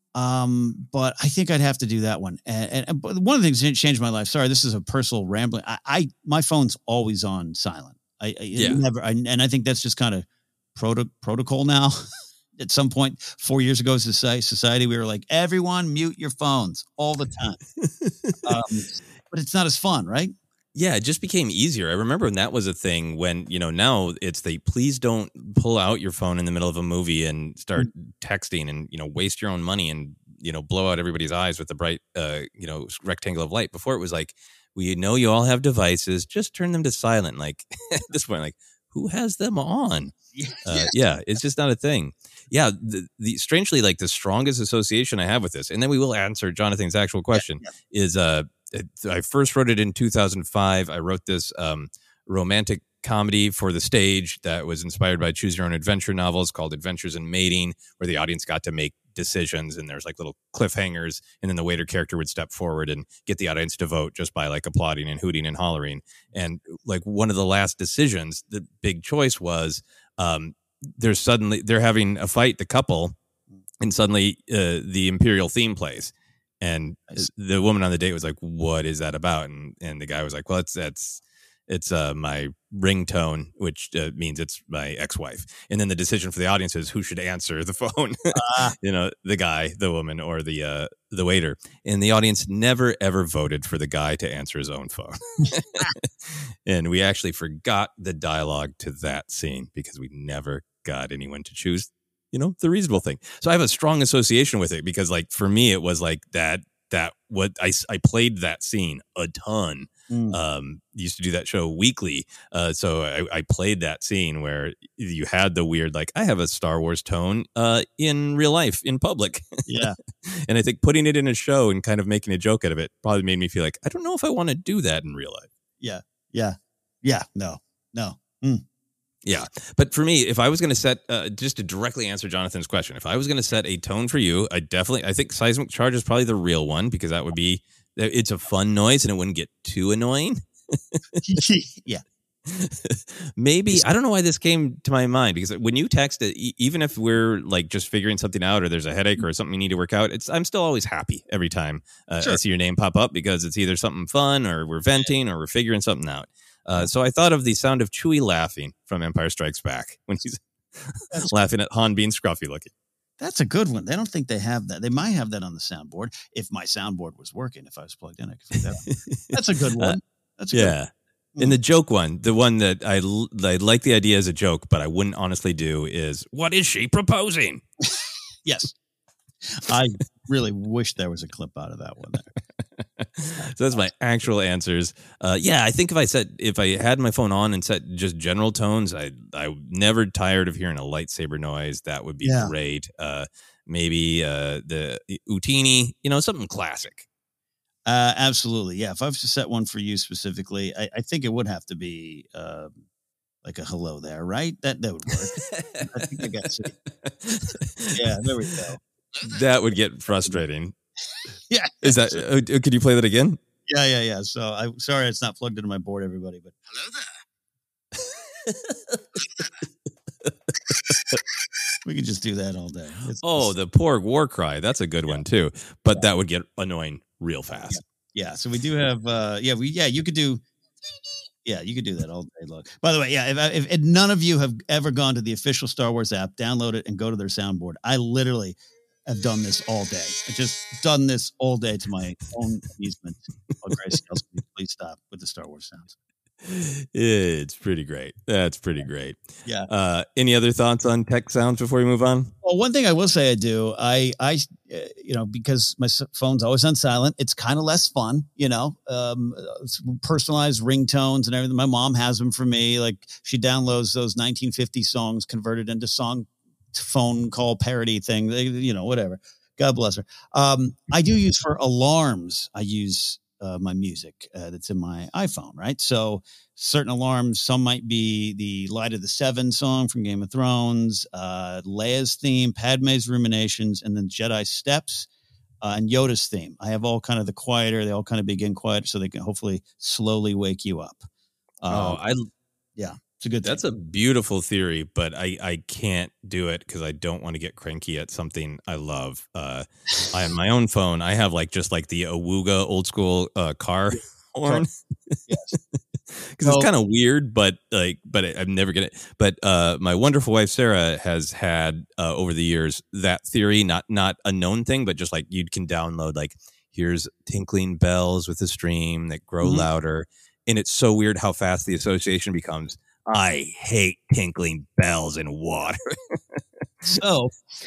Speaker 11: Um, but I think I'd have to do that one. And, and but one of the things that changed my life. Sorry, this is a personal rambling. I, I my phone's always on silent. I, I
Speaker 12: Yeah.
Speaker 11: never, I, and I think that's just kind of proto, protocol now. At some point, four years ago, as a society, we were like, everyone mute your phones all the time. um, but it's not as fun, right?
Speaker 12: Yeah, it just became easier. I remember when that was a thing when, you know, now it's the please don't pull out your phone in the middle of a movie and start mm-hmm. texting and, you know, waste your own money and, you know, blow out everybody's eyes with the bright, uh, you know, rectangle of light. Before it was like, we know you all have devices, just turn them to silent. Like at this point, like, who has them on? Uh, yeah, it's just not a thing. Yeah, the, the strangely, like the strongest association I have with this, and then we will answer Jonathan's actual question, yeah, yeah. is uh, I first wrote it in two thousand five. I wrote this um, romantic comedy for the stage that was inspired by Choose Your Own Adventure novels called Adventures in Mating, where the audience got to make decisions and there's like little cliffhangers, and then the waiter character would step forward and get the audience to vote just by like applauding and hooting and hollering. And like one of the last decisions, the big choice was um, there's suddenly they're having a fight, the couple, and suddenly uh, the Imperial theme plays. And the woman on the date was like, "What is that about?" And and the guy was like, "Well, it's that's it's uh, my ringtone, which uh, means it's my ex-wife." And then the decision for the audience is who should answer the phone. uh, you know, the guy, the woman, or the uh, the waiter. And the audience never ever voted for the guy to answer his own phone. And we actually forgot the dialogue to that scene because we never got anyone to choose, you know, the reasonable thing. So I have a strong association with it because, like, for me, it was like that, that what I, I played that scene a ton. Mm. Um, used to do that show weekly. Uh, so I, I played that scene where you had the weird, like, I have a Star Wars tone uh, in real life, in public.
Speaker 11: Yeah.
Speaker 12: And I think putting it in a show and kind of making a joke out of it probably made me feel like, I don't know if I want to do that in real life.
Speaker 11: Yeah. Yeah. Yeah. No, no. Mm.
Speaker 12: Yeah. But for me, if I was going to set, uh, just to directly answer Jonathan's question, if I was going to set a tone for you, I definitely, I think Seismic Charge is probably the real one because that would be It's a fun noise and it wouldn't get too annoying.
Speaker 11: Yeah.
Speaker 12: Maybe, I don't know why this came to my mind, because when you text it, e- even if we're like just figuring something out or there's a headache or something we need to work out, it's I'm still always happy every time uh, sure. I see your name pop up, because it's either something fun or we're venting or we're figuring something out. Uh, so I thought of the sound of Chewie laughing from Empire Strikes Back when he's laughing at Han being scruffy looking.
Speaker 11: That's a good one. They don't think they have that. They might have that on the soundboard. If my soundboard was working, if I was plugged in, I could figure that out. That's a good one. That's a
Speaker 12: yeah.
Speaker 11: good one.
Speaker 12: And the joke one, the one that I, I like the idea as a joke, but I wouldn't honestly do is, what is she proposing?
Speaker 11: Yes. I really wish there was a clip out of that one there.
Speaker 12: So that's my actual answers. Uh, yeah, I think if I set, if I had my phone on and set just general tones, I I'm never tired of hearing a lightsaber noise. That would be
Speaker 11: Yeah.
Speaker 12: great. Uh, maybe uh, the Utini, you know, something classic.
Speaker 11: Uh, absolutely. Yeah. If I was to set one for you specifically, I, I think it would have to be uh, like a hello there, right? That that would work. I think I got it. Yeah, there we go.
Speaker 12: That would get frustrating.
Speaker 11: Yeah.
Speaker 12: Is that, uh, could you play that again?
Speaker 11: Yeah, yeah, yeah. So I'm sorry it's not plugged into my board, everybody, but hello there. We could just do that all day. It's,
Speaker 12: Oh,
Speaker 11: it's,
Speaker 12: the Porg war cry. That's a good
Speaker 11: Yeah.
Speaker 12: one too. But that would get annoying real fast.
Speaker 11: yeah. So we do have, uh, yeah, we, yeah, you could do, yeah, you could do that all day long. By the way, yeah, if, I- if, if none of you have ever gone to the official Star Wars app, download it and go to their soundboard. I literally have done this all day. I just done this all day to my own amusement. Oh, Grace yells, please stop with the Star Wars sounds.
Speaker 12: It's pretty great. That's pretty great.
Speaker 11: Yeah.
Speaker 12: Uh, any other thoughts on tech sounds before we move on?
Speaker 11: Well, one thing I will say I do, I, I, uh, you know, because my s- phone's always on silent, it's kind of less fun, you know, um, it's personalized ringtones and everything. My mom has them for me. Like she downloads those nineteen fifty songs converted into song phone call parody thing, they, you know, whatever. God bless her. Um, I do use for alarms. I use uh, my music uh, that's in my iPhone, right? So certain alarms, some might be the Light of the Seven song from Game of Thrones, uh, Leia's theme, Padme's Ruminations, and then Jedi Steps uh, and Yoda's theme. I have all kind of the quieter. They all kind of begin quiet so they can hopefully slowly wake you up. Um,
Speaker 12: oh, I
Speaker 11: yeah, it's a good
Speaker 12: That's
Speaker 11: thing.
Speaker 12: a beautiful theory, but I, I can't do it because I don't want to get cranky at something I love. Uh, I on my own phone, I have like just like the Awooga old school uh, car horn.
Speaker 11: Yes.
Speaker 12: Because it's kind of weird, but like, but I'm never gonna. But uh, my wonderful wife Sarah has had uh, over the years that theory, not not a known thing, but just like you can download like here's tinkling bells with a stream that grow
Speaker 11: Mhm.
Speaker 12: louder, and it's so weird how fast the association becomes. I hate tinkling bells in water.
Speaker 11: So,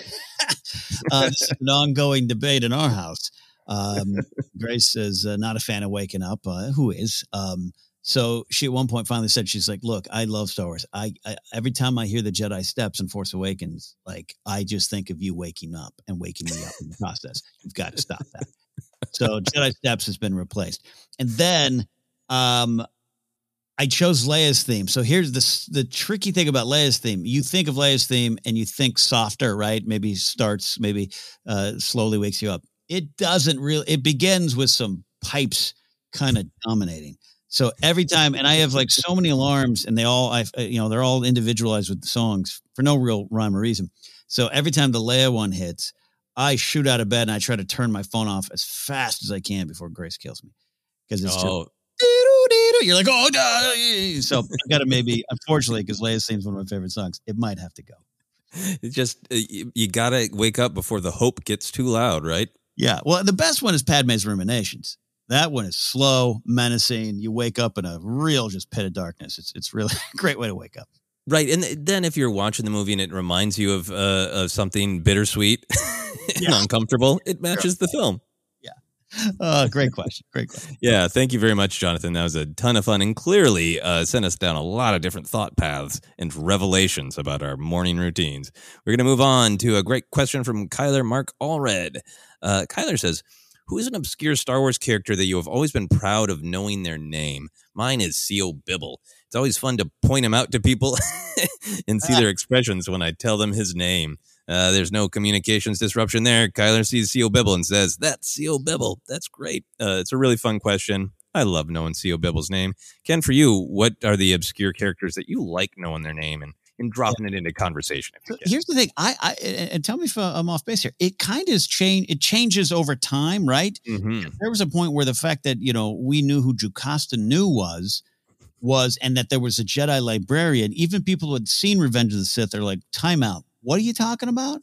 Speaker 11: uh, this is an ongoing debate in our house. Um, Grace is uh, not a fan of waking up. Uh, who is? Um, so she at one point finally said, she's like, look, I love Star Wars. I, I every time I hear the Jedi Steps in Force Awakens, like I just think of you waking up and waking me up in the process. You've got to stop that. So Jedi Steps has been replaced. And then um, I chose Leia's theme. So here's the the tricky thing about Leia's theme. You think of Leia's theme and you think softer, right? Maybe starts, maybe uh, slowly wakes you up. It doesn't really. It begins with some pipes kind of dominating. So every time, and I have like so many alarms, and they all, I, you know, they're all individualized with the songs for no real rhyme or reason. So every time the Leia one hits, I shoot out of bed and I try to turn my phone off as fast as I can before Grace kills me because it's
Speaker 12: Oh.
Speaker 11: just. Dee-doo-dee-doo. You're like, oh, no. So I got to maybe, unfortunately, because Leia's theme is one of my favorite songs, it might have to go.
Speaker 12: It's just uh, you, you gotta wake up before the hope gets too loud, right?
Speaker 11: Yeah. Well, the best one is Padme's Ruminations. That one is slow, menacing. You wake up in a real just pit of darkness. It's it's really a great way to wake up.
Speaker 12: Right, and then if you're watching the movie and it reminds you of uh, of something bittersweet and
Speaker 11: Yeah.
Speaker 12: uncomfortable, it matches the film.
Speaker 11: Uh, great question. Great question.
Speaker 12: Yeah, thank you very much, Jonathan. That was a ton of fun and clearly uh, sent us down a lot of different thought paths and revelations about our morning routines. We're going to move on to a great question from Kyler Mark Allred. Uh, Kyler says, who is an obscure Star Wars character that you have always been proud of knowing their name? Mine is Seal Bibble. It's always fun to point him out to people and see their expressions when I tell them his name. Uh, there's no communications disruption there. Kyler sees C O Bibble and says, "That's C O Bibble. That's great." Uh, it's a really fun question. I love knowing C O Bibble's name. Ken, for you, what are the obscure characters that you like knowing their name and, and dropping yeah. it into conversation?
Speaker 11: So here's the thing. I, I and tell me if I'm off base here. It kind of change. It changes over time, right?
Speaker 12: Mm-hmm.
Speaker 11: There was a point where the fact that you know we knew who Jocasta Nu was. was and that there was a Jedi librarian, even people who had seen Revenge of the Sith, they're like, time out. What are you talking about?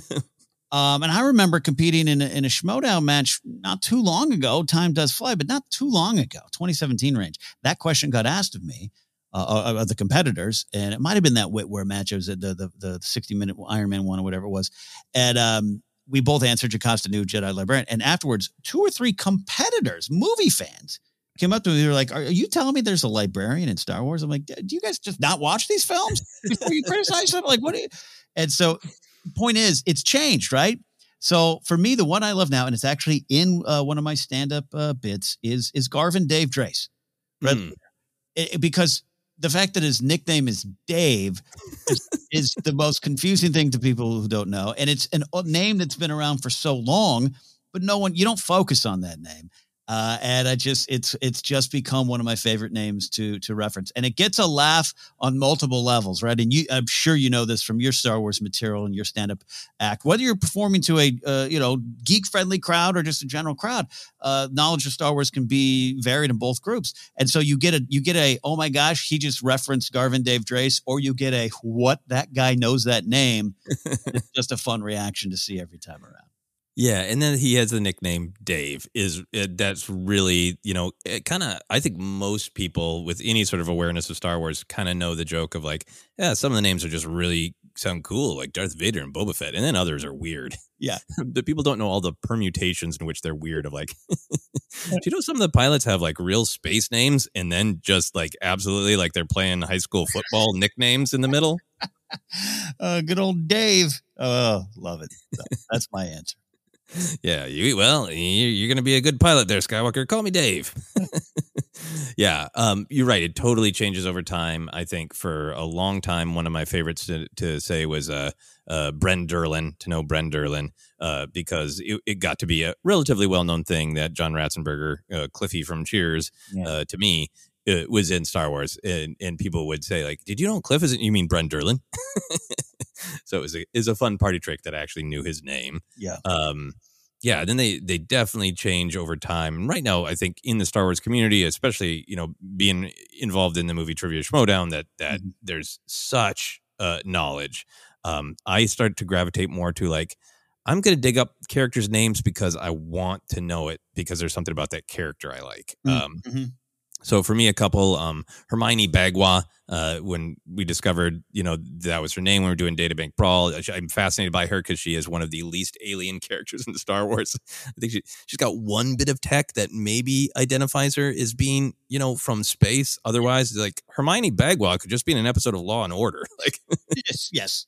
Speaker 11: um, and I remember competing in a, in a Schmoedown match not too long ago. Time does fly, but not too long ago, twenty seventeen range. That question got asked of me, uh, of the competitors, and it might have been that Whitware match. It was the, the, the sixty minute Iron Man one or whatever it was. And um, we both answered Jocasta Nu, Jedi librarian. And afterwards, two or three competitors, movie fans, came up to me. They were like, are you telling me there's a librarian in Star Wars? I'm like, do you guys just not watch these films before you criticize them? Like, what? Do you? And so point is, it's changed, right? So for me, the one I love now, and it's actually in uh, one of my stand-up uh, bits, is is Garvin Dave Drace. Mm. It, because the fact that his nickname is Dave is, is the most confusing thing to people who don't know. And it's an, a name that's been around for so long, but no one, you don't focus on that name. Uh, and I just, it's, it's just become one of my favorite names to, to reference, and it gets a laugh on multiple levels, right? And you, I'm sure you know this from your Star Wars material and your stand-up act, whether you're performing to a, uh, you know, geek friendly crowd or just a general crowd, uh, knowledge of Star Wars can be varied in both groups. And so you get a, you get a, oh my gosh, he just referenced Garvin Dave Drace, or you get a, what, that guy knows that name. It's just a fun reaction to see every time around.
Speaker 12: Yeah, and then he has the nickname Dave. Is it, that's really, you know, it kind of, I think most people with any sort of awareness of Star Wars kind of know the joke of like, yeah, some of the names are just really sound cool, like Darth Vader and Boba Fett, and then others are weird.
Speaker 11: Yeah.
Speaker 12: But people don't know all the permutations in which they're weird of like, do you know some of the pilots have like real space names and then just like absolutely like they're playing high school football nicknames in the middle?
Speaker 11: Uh, good old Dave. Oh, love it. So that's my answer.
Speaker 12: Yeah, you well, you're going to be a good pilot there, Skywalker. Call me Dave. Yeah, um, you're right. It totally changes over time. I think for a long time, one of my favorites to, to say was uh, uh, Bren Derlin, to know Bren Derlin, uh, because it, it got to be a relatively well-known thing that John Ratzenberger, uh, Cliffy from Cheers, yeah. uh, to me, uh, was in Star Wars. And, and people would say, like, did you know Cliff isn't, you mean Bren Derlin? So it was a, is a fun party trick that I actually knew his name.
Speaker 11: Yeah.
Speaker 12: Um, yeah. Then they, they definitely change over time. And right now, I think in the Star Wars community, especially, you know, being involved in the movie Trivia Schmoedown, that, that mm-hmm. there's such uh, knowledge. Um, I start to gravitate more to like, I'm going to dig up characters' names because I want to know it because there's something about that character I like. Mm-hmm. Um, So for me, a couple, um, Hermione Bagua, uh, when we discovered, you know, that was her name when we were doing Databank Brawl, I'm fascinated by her because she is one of the least alien characters in the Star Wars. I think she, she's got one bit of tech that maybe identifies her as being, you know, from space. Otherwise, like Hermione Bagua could just be in an episode of Law and Order. Like,
Speaker 11: yes, yes.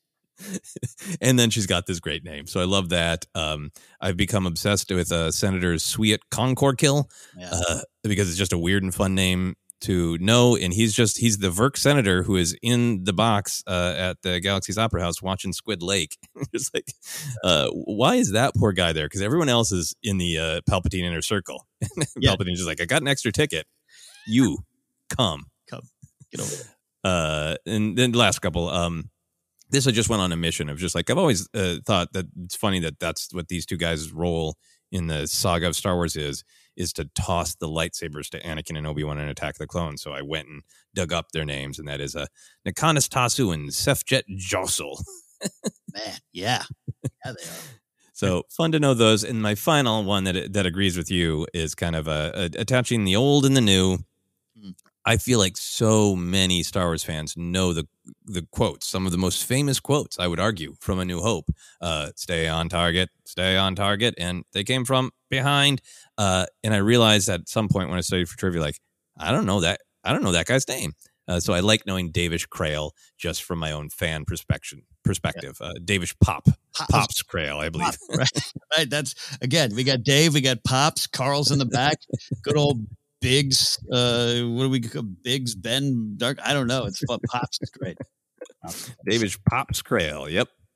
Speaker 12: And then she's got this great name. So I love that. Um, I've become obsessed with uh, Senator Sweet Concorkill
Speaker 11: yeah.
Speaker 12: uh, because it's just a weird and fun name to know. And he's just, he's the Verk senator who is in the box uh, at the Galaxy's Opera House watching Squid Lake. Just like, uh, why is that poor guy there? Because everyone else is in the uh, Palpatine inner circle. Yeah. Palpatine's just like, I got an extra ticket. You come.
Speaker 11: Come. Get over there.
Speaker 12: Uh, and then the last couple, um, this I just went on a mission of just like, I've always uh, thought that it's funny that that's what these two guys' role in the saga of Star Wars is, is to toss the lightsabers to Anakin and Obi-Wan and Attack of the Clones. So I went and dug up their names, and that is uh, Nakanis Tasu and Sefjet Jossel.
Speaker 11: Man, yeah. Yeah, they are.
Speaker 12: So fun to know those. And my final one that that agrees with you is kind of uh, uh, attaching the old and the new. Mm. I feel like so many Star Wars fans know the the quotes, some of the most famous quotes, I would argue, from A New Hope. Uh, stay on target, stay on target. And they came from behind. Uh, and I realized at some point when I studied for trivia, like, I don't know that. I don't know that guy's name. Uh, so I like knowing Davish Crail just from my own fan perspective. Perspective. Yeah. Uh, Davish Pop. Pops, Pops Crail, I believe.
Speaker 11: Pop, right, right. That's, again, we got Dave, we got Pops, Carl's in the back. Good old Biggs, uh, what do we call Biggs, Ben, Dark? I don't know. It's fun. Pops is great.
Speaker 12: David Pops Crail. Yep.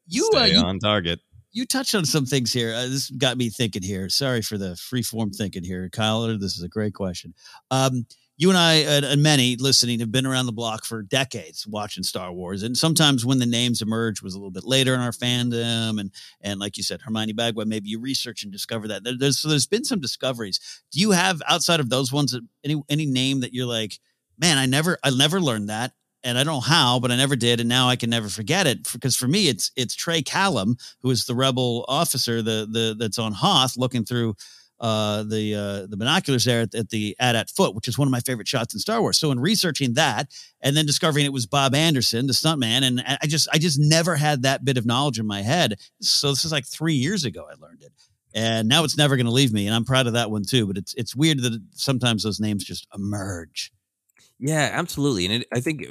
Speaker 11: You,
Speaker 12: Stay
Speaker 11: uh, you
Speaker 12: on target.
Speaker 11: You touched on some things here. Uh, this got me thinking here. Sorry for the free form thinking here, Kyle. This is a great question. Um, you and I and, and many listening have been around the block for decades watching Star Wars. And sometimes when the names emerged was a little bit later in our fandom. And, and like you said, Hermione Bagwell, maybe you research and discover that. There, there's, so there's been some discoveries. Do you have, outside of those ones, any, any name that you're like, man, I never, I never learned that. And I don't know how, but I never did. And now I can never forget it. Because for me, it's, it's Trey Callum, who is the rebel officer, the, the, that's on Hoth looking through uh, the uh, the binoculars there at, at the AT-AT foot, which is one of my favorite shots in Star Wars. So in researching that and then discovering it was Bob Anderson, the stuntman, and I just I just never had that bit of knowledge in my head. So this is like three years ago I learned it, and now it's never going to leave me, and I'm proud of that one too. But it's it's weird that it, sometimes those names just emerge.
Speaker 12: Yeah, absolutely. And it, I think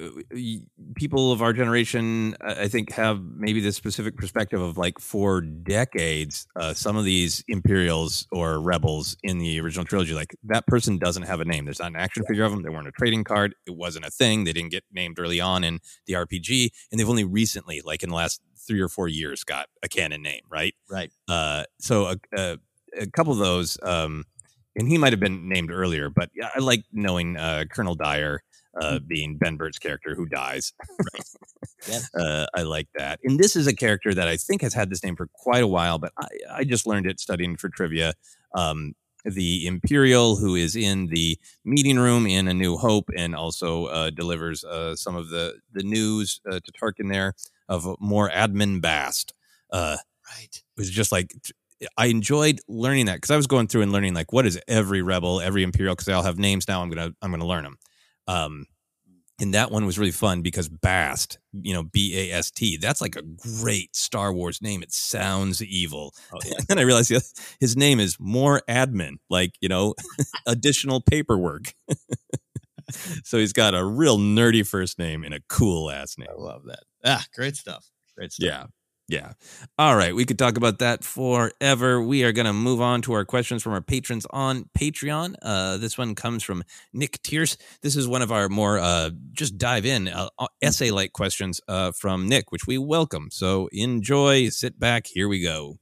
Speaker 12: people of our generation, I think, have maybe this specific perspective of like for decades, uh, some of these Imperials or rebels in the original trilogy, like that person doesn't have a name. There's not an action figure of them. They weren't a trading card. It wasn't a thing. They didn't get named early on in the R P G. And they've only recently, like in the last three or four years, got a canon name, right?
Speaker 11: Right.
Speaker 12: Uh, so a, a, a couple of those, um, and he might have been named earlier, but I like knowing uh, Colonel Dyer uh, being Ben Burtt's character who dies.
Speaker 11: Right. Yeah.
Speaker 12: uh, I like that. And this is a character that I think has had this name for quite a while, but I, I just learned it studying for trivia. Um, the Imperial who is in the meeting room in A New Hope and also uh, delivers uh, some of the, the news uh, to Tarkin there of Mor Admin Bast. Uh,
Speaker 11: right.
Speaker 12: It was just like... I enjoyed learning that because I was going through and learning like what is every rebel, every Imperial, because they all have names now. I'm gonna I'm gonna learn them, um, and that one was really fun because Bast, you know, B A S T. That's like a great Star Wars name. It sounds evil, oh, yeah. And then I realized yeah, his name is Mor Admin, like you know, additional paperwork. So he's got a real nerdy first name and a cool ass name.
Speaker 11: I love that. Ah, great stuff. Great stuff.
Speaker 12: Yeah. Yeah. All right. We could talk about that forever. We are going to move on to our questions from our patrons on Patreon. Uh, this one comes from Nick Tierce. This is one of our more uh, just dive in uh, essay-like questions uh, from Nick, which we welcome. So enjoy, sit back. Here we go.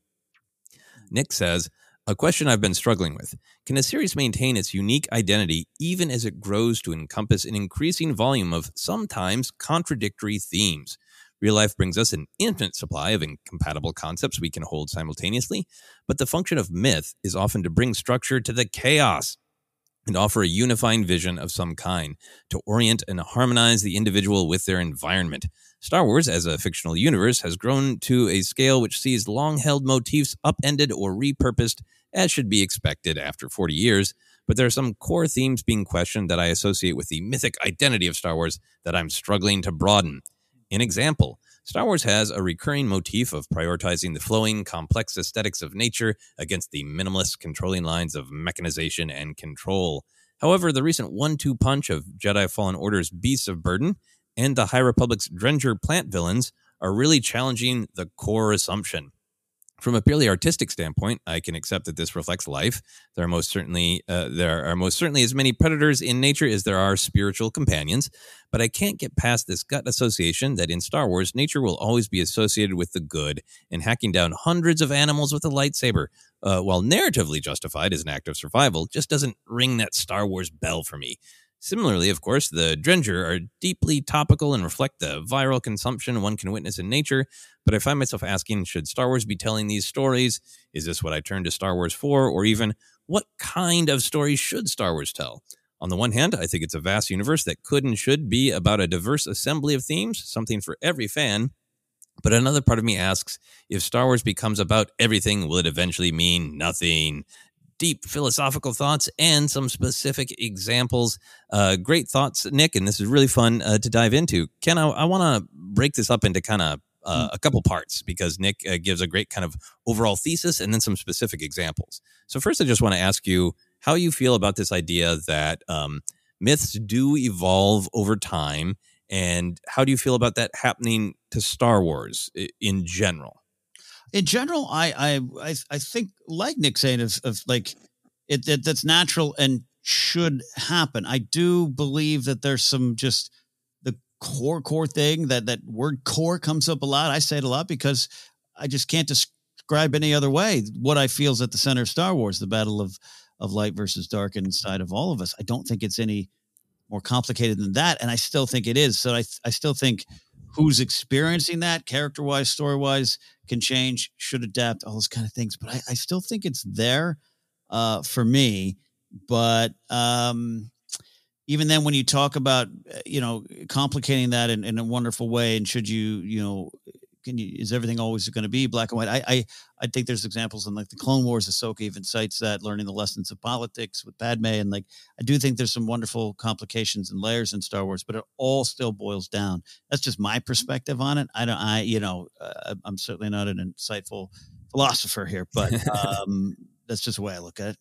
Speaker 12: Nick says, a question I've been struggling with. Can a series maintain its unique identity even as it grows to encompass an increasing volume of sometimes contradictory themes? Real life brings us an infinite supply of incompatible concepts we can hold simultaneously, but the function of myth is often to bring structure to the chaos and offer a unifying vision of some kind, to orient and harmonize the individual with their environment. Star Wars, as a fictional universe, has grown to a scale which sees long-held motifs upended or repurposed, as should be expected after forty years, but there are some core themes being questioned that I associate with the mythic identity of Star Wars that I'm struggling to broaden. An example, Star Wars has a recurring motif of prioritizing the flowing, complex aesthetics of nature against the minimalist, controlling lines of mechanization and control. However, the recent one two punch of Jedi Fallen Order's Beasts of Burden and the High Republic's Drenger plant villains are really challenging the core assumption. From a purely artistic standpoint, I can accept that this reflects life. There are most certainly uh, there are most certainly as many predators in nature as there are spiritual companions, but I can't get past this gut association that in Star Wars, nature will always be associated with the good, and hacking down hundreds of animals with a lightsaber, uh, while narratively justified as an act of survival, just doesn't ring that Star Wars bell for me. Similarly, of course, the Drenger are deeply topical and reflect the viral consumption one can witness in nature, but I find myself asking, should Star Wars be telling these stories? Is this what I turn to Star Wars for? Or even, what kind of stories should Star Wars tell? On the one hand, I think it's a vast universe that could and should be about a diverse assembly of themes, something for every fan. But another part of me asks, if Star Wars becomes about everything, will it eventually mean nothing? Deep philosophical thoughts and some specific examples. Uh, great thoughts, Nick, and this is really fun uh, to dive into. Ken, I, I want to break this up into kind of uh, a couple parts because Nick uh, gives a great kind of overall thesis and then some specific examples. So first, I just want to ask you how you feel about this idea that um, myths do evolve over time, and how do you feel about that happening to Star Wars in general?
Speaker 11: In general, I I I think, like Nick saying, of, of like it that, that's natural and should happen. I do believe that there's some just the core, core thing. That, that word core comes up a lot. I say it a lot because I just can't describe any other way what I feel is at the center of Star Wars, the battle of, of light versus dark inside of all of us. I don't think it's any more complicated than that. And I still think it is. So I, I still think who's experiencing that character wise, story wise can change, should adapt, all those kind of things. But I, I still think it's there uh, for me. But um, even then, when you talk about, you know, complicating that in, in a wonderful way, and should you, you know, can you, is everything always going to be black and white? I, I, I think there's examples in like the Clone Wars. Ahsoka even cites that, learning the lessons of politics with Padme. And like, I do think there's some wonderful complications and layers in Star Wars, but it all still boils down. That's just my perspective on it. I don't, I, you know, uh, I'm certainly not an insightful philosopher here, but um, that's just the way I look at it.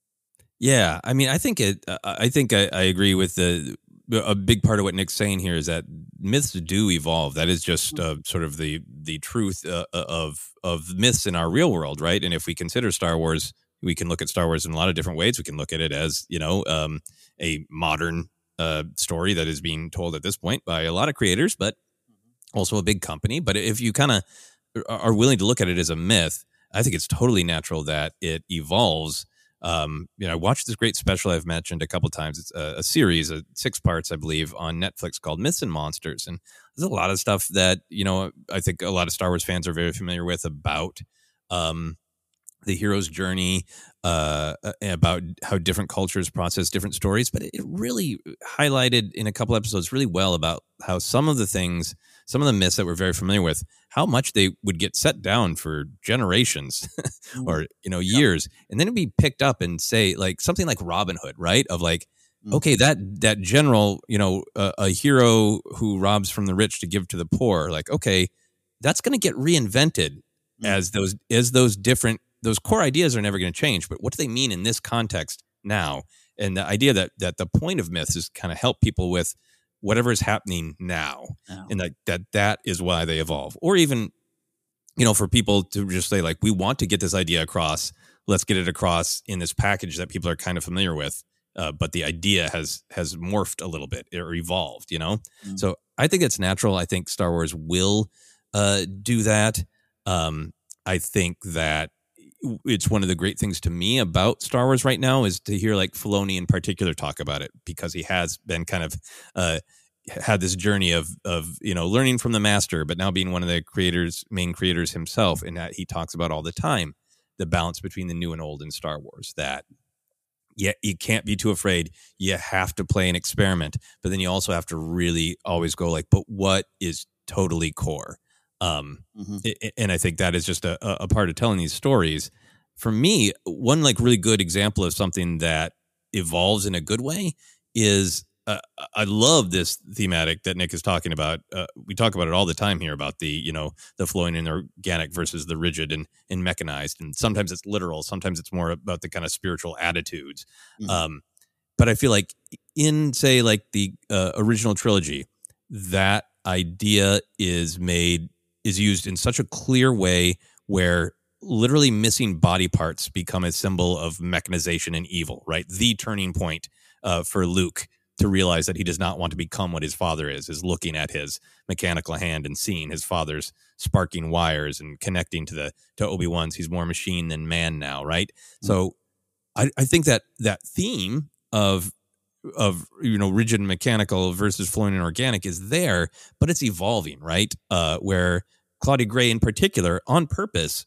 Speaker 12: Yeah. I mean, I think it, uh, I think I, I agree with the, a big part of what Nick's saying here is that myths do evolve. That is just uh, sort of the the truth uh, of of myths in our real world, right? And if we consider Star Wars, we can look at Star Wars in a lot of different ways. We can look at it as, you know, um, a modern uh, story that is being told at this point by a lot of creators, but also a big company. But if you kind of are willing to look at it as a myth, I think it's totally natural that it evolves. Um, you know, I watched this great special I've mentioned a couple of times. It's a, a series of six parts, I believe, on Netflix called Myths and Monsters. And there's a lot of stuff that, you know, I think a lot of Star Wars fans are very familiar with about um, the hero's journey, uh, about how different cultures process different stories. But it really highlighted in a couple episodes really well about how some of the things, some of the myths that we're very familiar with, how much they would get set down for generations or, you know, years. And then it'd be picked up and say like something like Robin Hood, right? Of like, mm-hmm. okay, that, that general, you know, uh, a hero who robs from the rich to give to the poor, like, okay, that's going to get reinvented mm-hmm. as those, as those different, those core ideas are never going to change. But what do they mean in this context now? And the idea that, that the point of myths is kind of help people with whatever is happening now, oh. and that, that that is why they evolve. Or even, you know, for people to just say like, we want to get this idea across, let's get it across in this package that people are kind of familiar with, uh, but the idea has has morphed a little bit or evolved, you know? Mm-hmm. So I think it's natural. I think Star Wars will uh, do that. Um, I think that it's one of the great things to me about Star Wars right now is to hear like Filoni in particular talk about it, because he has been kind of uh, had this journey of, of, you know, learning from the master, but now being one of the creators, main creators himself. And that he talks about all the time, the balance between the new and old in Star Wars, that yeah, you can't be too afraid. You have to play an experiment, but then you also have to really always go like, but what is totally core? Um, mm-hmm. And I think that is just a, a part of telling these stories. For me, one like really good example of something that evolves in a good way is uh, I love this thematic that Nick is talking about. Uh, we talk about it all the time here about the, you know, the flowing and organic versus the rigid and, and mechanized. And sometimes it's literal. Sometimes it's more about the kind of spiritual attitudes. Mm-hmm. Um, but I feel like in, say, like the uh, original trilogy, that idea is made is used in such a clear way where literally missing body parts become a symbol of mechanization and evil, right? The turning point uh, for Luke to realize that he does not want to become what his father is, is looking at his mechanical hand and seeing his father's sparking wires and connecting to the to Obi-Wan's. He's more machine than man now, right? Mm-hmm. So I, I think that that theme of of, you know, rigid and mechanical versus flowing and organic is there, but it's evolving, right? Uh, where Claudia Gray in particular, on purpose,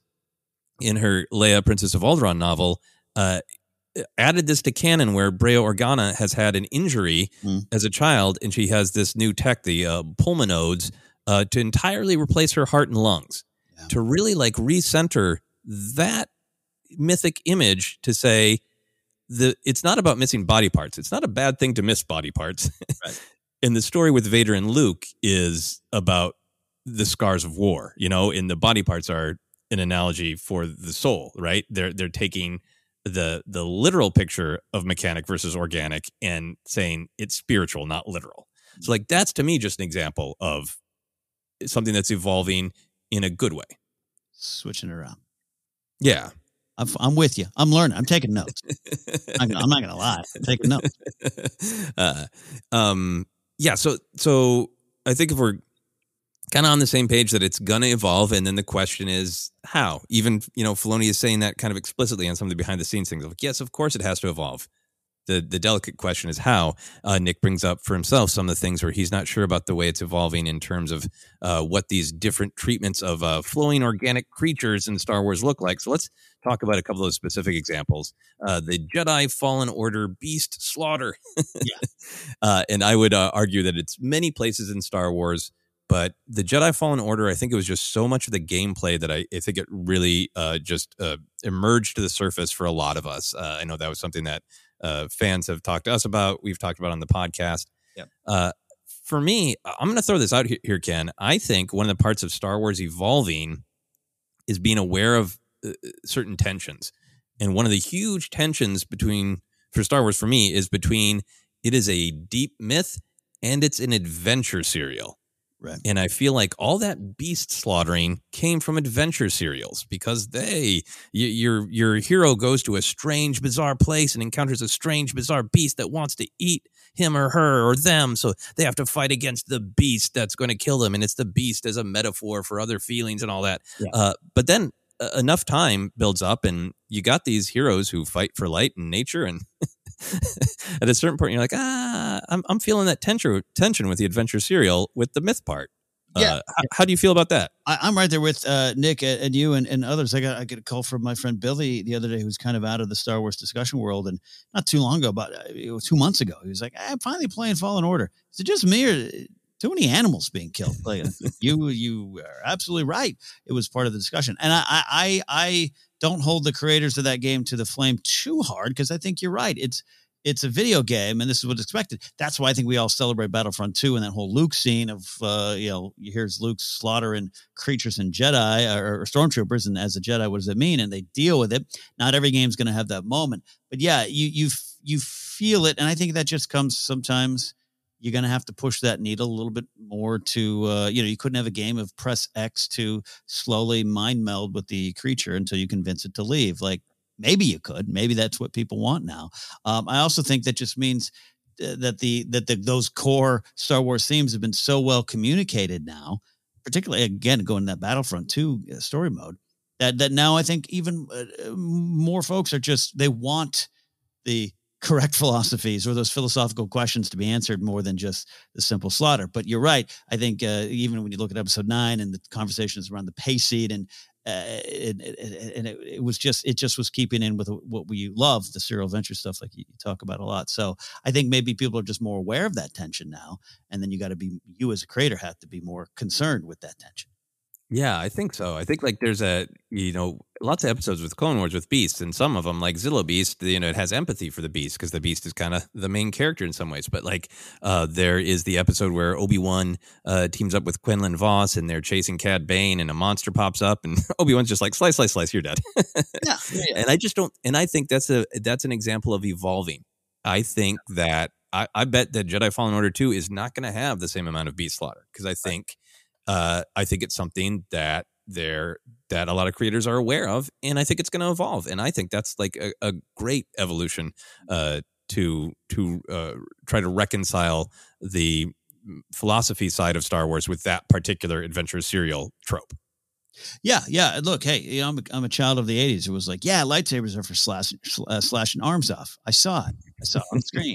Speaker 12: in her Leia, Princess of Alderaan novel, uh, added this to canon where Brea Organa has had an injury mm. as a child, and she has this new tech, the uh, pulmonodes, uh, to entirely replace her heart and lungs, yeah. to really like recenter that mythic image to say, The, it's not about missing body parts. It's not a bad thing to miss body parts. Right. And the story with Vader and Luke is about the scars of war, you know, and the body parts are an analogy for the soul, right? They're they're taking the the literal picture of mechanic versus organic and saying it's spiritual, not literal. So like that's to me just an example of something that's evolving in a good way.
Speaker 11: Switching it around.
Speaker 12: Yeah.
Speaker 11: I'm, I'm with you. I'm learning. I'm taking notes. I'm, I'm not going to lie. I'm taking notes.
Speaker 12: Uh, um, yeah. So, so I think if we're kind of on the same page that it's going to evolve, and then the question is how. Even, you know, Filoni is saying that kind of explicitly on some of the behind the scenes things. Like, yes, of course it has to evolve. The the delicate question is how. Uh, Nick brings up for himself some of the things where he's not sure about the way it's evolving in terms of uh, what these different treatments of uh, flowing organic creatures in Star Wars look like. So let's talk about a couple of those specific examples. Uh, the Jedi Fallen Order beast slaughter.
Speaker 11: Yeah.
Speaker 12: uh, and I would uh, argue that it's many places in Star Wars, but the Jedi Fallen Order, I think it was just so much of the gameplay that I, I think it really uh, just uh, emerged to the surface for a lot of us. Uh, I know that was something that Uh, fans have talked to us about. We've talked about on the podcast.
Speaker 11: Yep.
Speaker 12: Uh, for me, I'm going to throw this out here, Ken. I think one of the parts of Star Wars evolving is being aware of uh, certain tensions. And one of the huge tensions between for Star Wars for me is between it is a deep myth and it's an adventure serial.
Speaker 11: Right.
Speaker 12: And I feel like all that beast slaughtering came from adventure serials because they, y- your your hero goes to a strange, bizarre place and encounters a strange, bizarre beast that wants to eat him or her or them. So they have to fight against the beast that's going to kill them. And it's the beast as a metaphor for other feelings and all that.
Speaker 11: Yeah.
Speaker 12: Uh, but then uh, enough time builds up and you got these heroes who fight for light and nature. And at a certain point, you're like, ah, I'm I'm feeling that tension tension with the adventure serial with the myth part.
Speaker 11: Yeah.
Speaker 12: Uh, how, how do you feel about that?
Speaker 11: I, I'm right there with uh, Nick and you and, and others. I got I get a call from my friend Billy the other day, who's kind of out of the Star Wars discussion world, and not too long ago, about uh, two months ago, he was like, "I'm finally playing Fallen Order. Is it just me or too many animals being killed?" Like, you you are absolutely right. It was part of the discussion, and I I I don't hold the creators of that game to the flame too hard because I think you're right. It's It's a video game, and this is what's expected. That's why I think we all celebrate Battlefront two and that whole Luke scene of, uh, you know, here's Luke slaughtering creatures and Jedi or, or stormtroopers, and as a Jedi, what does it mean? And they deal with it. Not every game's going to have that moment, but yeah, you you you feel it, and I think that just comes sometimes. You're going to have to push that needle a little bit more to, uh, you know, you couldn't have a game of press X to slowly mind meld with the creature until you convince it to leave. Like, maybe you could. Maybe that's what people want now. Um, I also think that just means that the that the, those core Star Wars themes have been so well communicated now, particularly, again, going to that Battlefront two story mode, that that now I think even uh, more folks are just, they want the correct philosophies or those philosophical questions to be answered more than just the simple slaughter. But you're right. I think uh, even when you look at episode nine and the conversations around the pay seed and Uh, it, it, it, and it, it was just, it just was keeping in with what we love, the serial adventure stuff, like you, you talk about a lot. So I think maybe people are just more aware of that tension now. And then you got to be, you as a creator have to be more concerned with that tension.
Speaker 12: Yeah, I think so. I think like there's a, you know, lots of episodes with Clone Wars with beasts, and some of them like Zillo Beast, you know, it has empathy for the beast because the beast is kind of the main character in some ways. But like uh, there is the episode where Obi-Wan uh, teams up with Quinlan Vos and they're chasing Cad Bane and a monster pops up and Obi-Wan's just like, slice, slice, slice, you're dead.
Speaker 11: Yeah, yeah.
Speaker 12: And I just don't, and I think that's a, that's an example of evolving. I think that, I, I bet that Jedi Fallen Order two is not going to have the same amount of beast slaughter because I think, Uh, I think it's something that they're that a lot of creators are aware of, and I think it's going to evolve. And I think that's like a, a great evolution uh, to to uh, try to reconcile the philosophy side of Star Wars with that particular adventure serial trope.
Speaker 11: Yeah, yeah. Look, hey, you know, I'm a, I'm a child of the eighties. It was like, yeah, lightsabers are for slash, uh, slashing arms off. I saw it. I saw it on screen.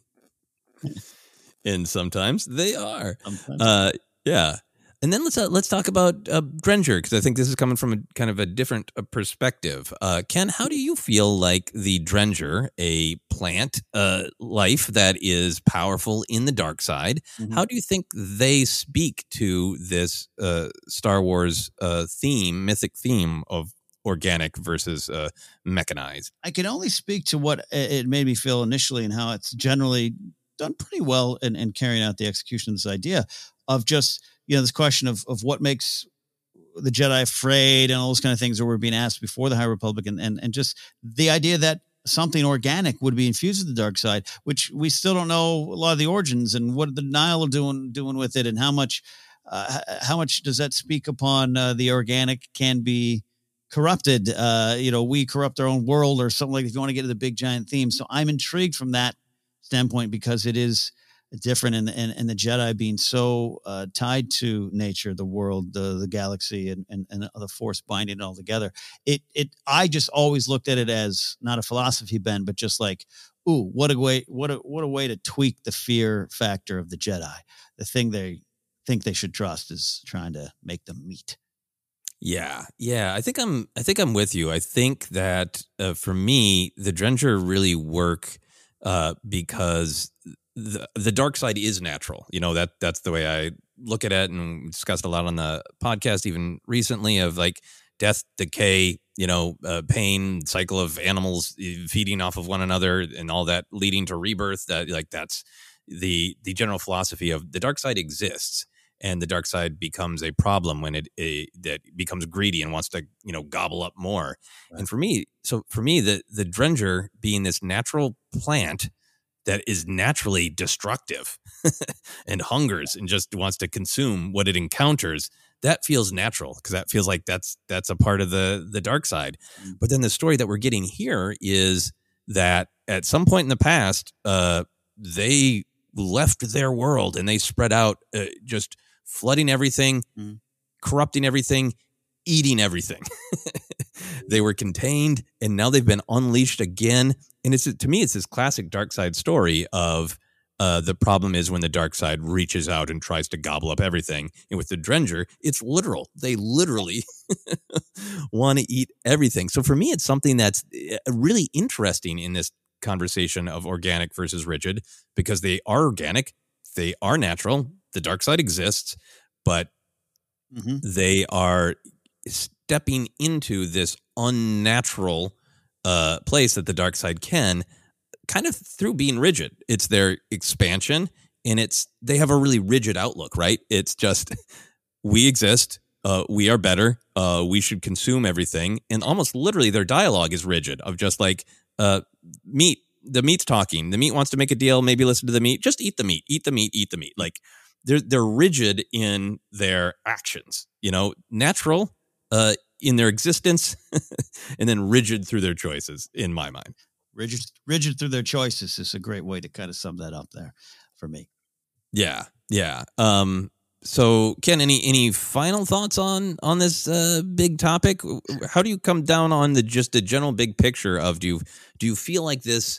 Speaker 12: And sometimes they are. Sometimes. Uh, yeah. And then let's uh, let's talk about uh, Drenger, because I think this is coming from a kind of a different uh, perspective. Uh, Ken, how do you feel like the Drenger, a plant uh, life that is powerful in the dark side, mm-hmm. how do you think they speak to this uh, Star Wars uh, theme, mythic theme of organic versus uh, mechanized?
Speaker 11: I can only speak to what it made me feel initially and how it's generally done pretty well in, in carrying out the execution of this idea of just, you know, this question of, of what makes the Jedi afraid and all those kind of things that were being asked before the High Republic. And, and, and just the idea that something organic would be infused with the dark side, which we still don't know a lot of the origins and what the Nihil are doing, doing with it. And how much, uh, how much does that speak upon uh, the organic can be corrupted? Uh, you know, we corrupt our own world or something like that, if you want to get to the big giant theme. So I'm intrigued from that standpoint because it is, different, and and, and the Jedi being so uh, tied to nature, the world, the the galaxy, and and, and the Force binding it all together. It it I just always looked at it as not a philosophy bend, but just like, ooh, what a way what a what a way to tweak the fear factor of the Jedi. The thing they think they should trust is trying to make them meet.
Speaker 12: Yeah, yeah. I think I'm. I think I'm with you. I think that uh, for me, the Drengir really work uh, because the the dark side is natural. You know, that that's the way I look at it, and we discussed a lot on the podcast even recently of like death, decay, you know, uh, pain, cycle of animals feeding off of one another, and all that leading to rebirth. That like that's the the general philosophy of the dark side exists. And the dark side becomes a problem when it a, that becomes greedy and wants to, you know, gobble up more. Right. And for me, so for me, the the Drengir being this natural plant that is naturally destructive and hungers and just wants to consume what it encounters, that feels natural because that feels like that's that's a part of the the dark side. Mm-hmm. But then the story that we're getting here is that at some point in the past, uh, they left their world and they spread out, uh, just flooding everything, mm. corrupting everything, eating everything. They were contained, and now they've been unleashed again. And it's to me, it's this classic dark side story of uh, the problem is when the dark side reaches out and tries to gobble up everything. And with the Drengir, it's literal. They literally want to eat everything. So for me, it's something that's really interesting in this conversation of organic versus rigid, because they are organic, they are natural, the dark side exists, but mm-hmm. they are stepping into this unnatural uh, place that the dark side can, kind of through being rigid. It's their expansion, and it's they have a really rigid outlook, right? It's just we exist, uh, we are better, uh, we should consume everything, and almost literally their dialogue is rigid of just like, Uh, meat, the meat's talking. The meat wants to make a deal. Maybe listen to the meat. Just eat the meat. Eat the meat. Eat the meat. Like they're they're rigid in their actions. You know, natural uh, in their existence, and then rigid through their choices. In my mind,
Speaker 11: rigid rigid through their choices is a great way to kind of sum that up there for me.
Speaker 12: Yeah, yeah. Um, So, Ken, any any final thoughts on on this uh, big topic? How do you come down on the just the general big picture of do you do you feel like this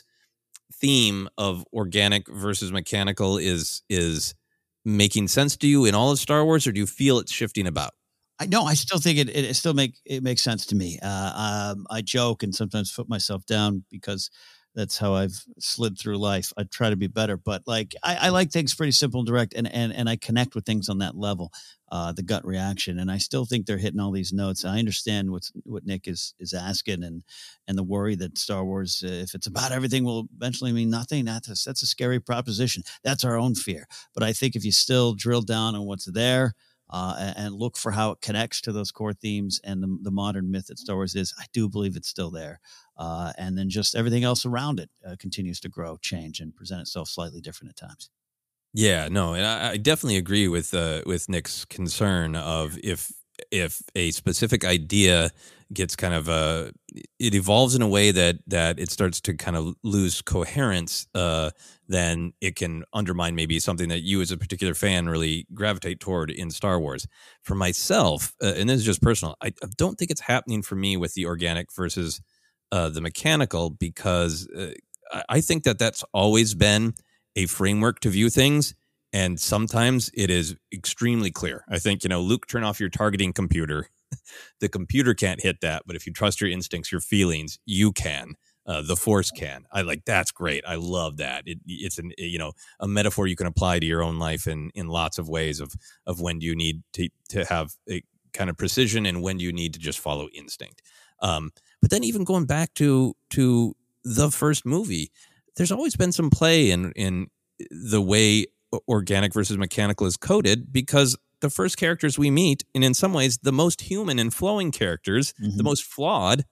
Speaker 12: theme of organic versus mechanical is is making sense to you in all of Star Wars, or do you feel it's shifting about?
Speaker 11: I no, I still think it it still make it makes sense to me. Uh, um, I joke and sometimes put myself down because that's how I've slid through life. I try to be better, but like I, I like things pretty simple and direct, and and and I connect with things on that level, uh, the gut reaction. And I still think they're hitting all these notes. I understand what's what Nick is is asking, and and the worry that Star Wars, uh, if it's about everything, will eventually mean nothing. That's a, that's a scary proposition. That's our own fear. But I think if you still drill down on what's there, Uh, and, and look for how it connects to those core themes and the, the modern myth that Star Wars is, I do believe it's still there. Uh, and then just everything else around it uh, continues to grow, change, and present itself slightly different at times.
Speaker 12: Yeah, no, and I, I definitely agree with uh, with Nick's concern of if if a specific idea gets kind of uh, it evolves in a way that that it starts to kind of lose coherence, uh, then it can undermine maybe something that you as a particular fan really gravitate toward in Star Wars. For myself, uh, and this is just personal, I, I don't think it's happening for me with the organic versus uh, the mechanical, because uh, I, I think that that's always been a framework to view things. And sometimes it is extremely clear. I think, you know, Luke, turn off your targeting computer. The computer can't hit that, but if you trust your instincts, your feelings, you can. Uh, the Force can. I like, that's great. I love that. It, it's an, you know, a metaphor you can apply to your own life in, in lots of ways of, of when do you need to, to have a kind of precision and when do you need to just follow instinct. Um, but then even going back to, to the first movie, there's always been some play in, in the way organic versus mechanical is coded, because the first characters we meet, and in some ways the most human and flowing characters, mm-hmm. the most flawed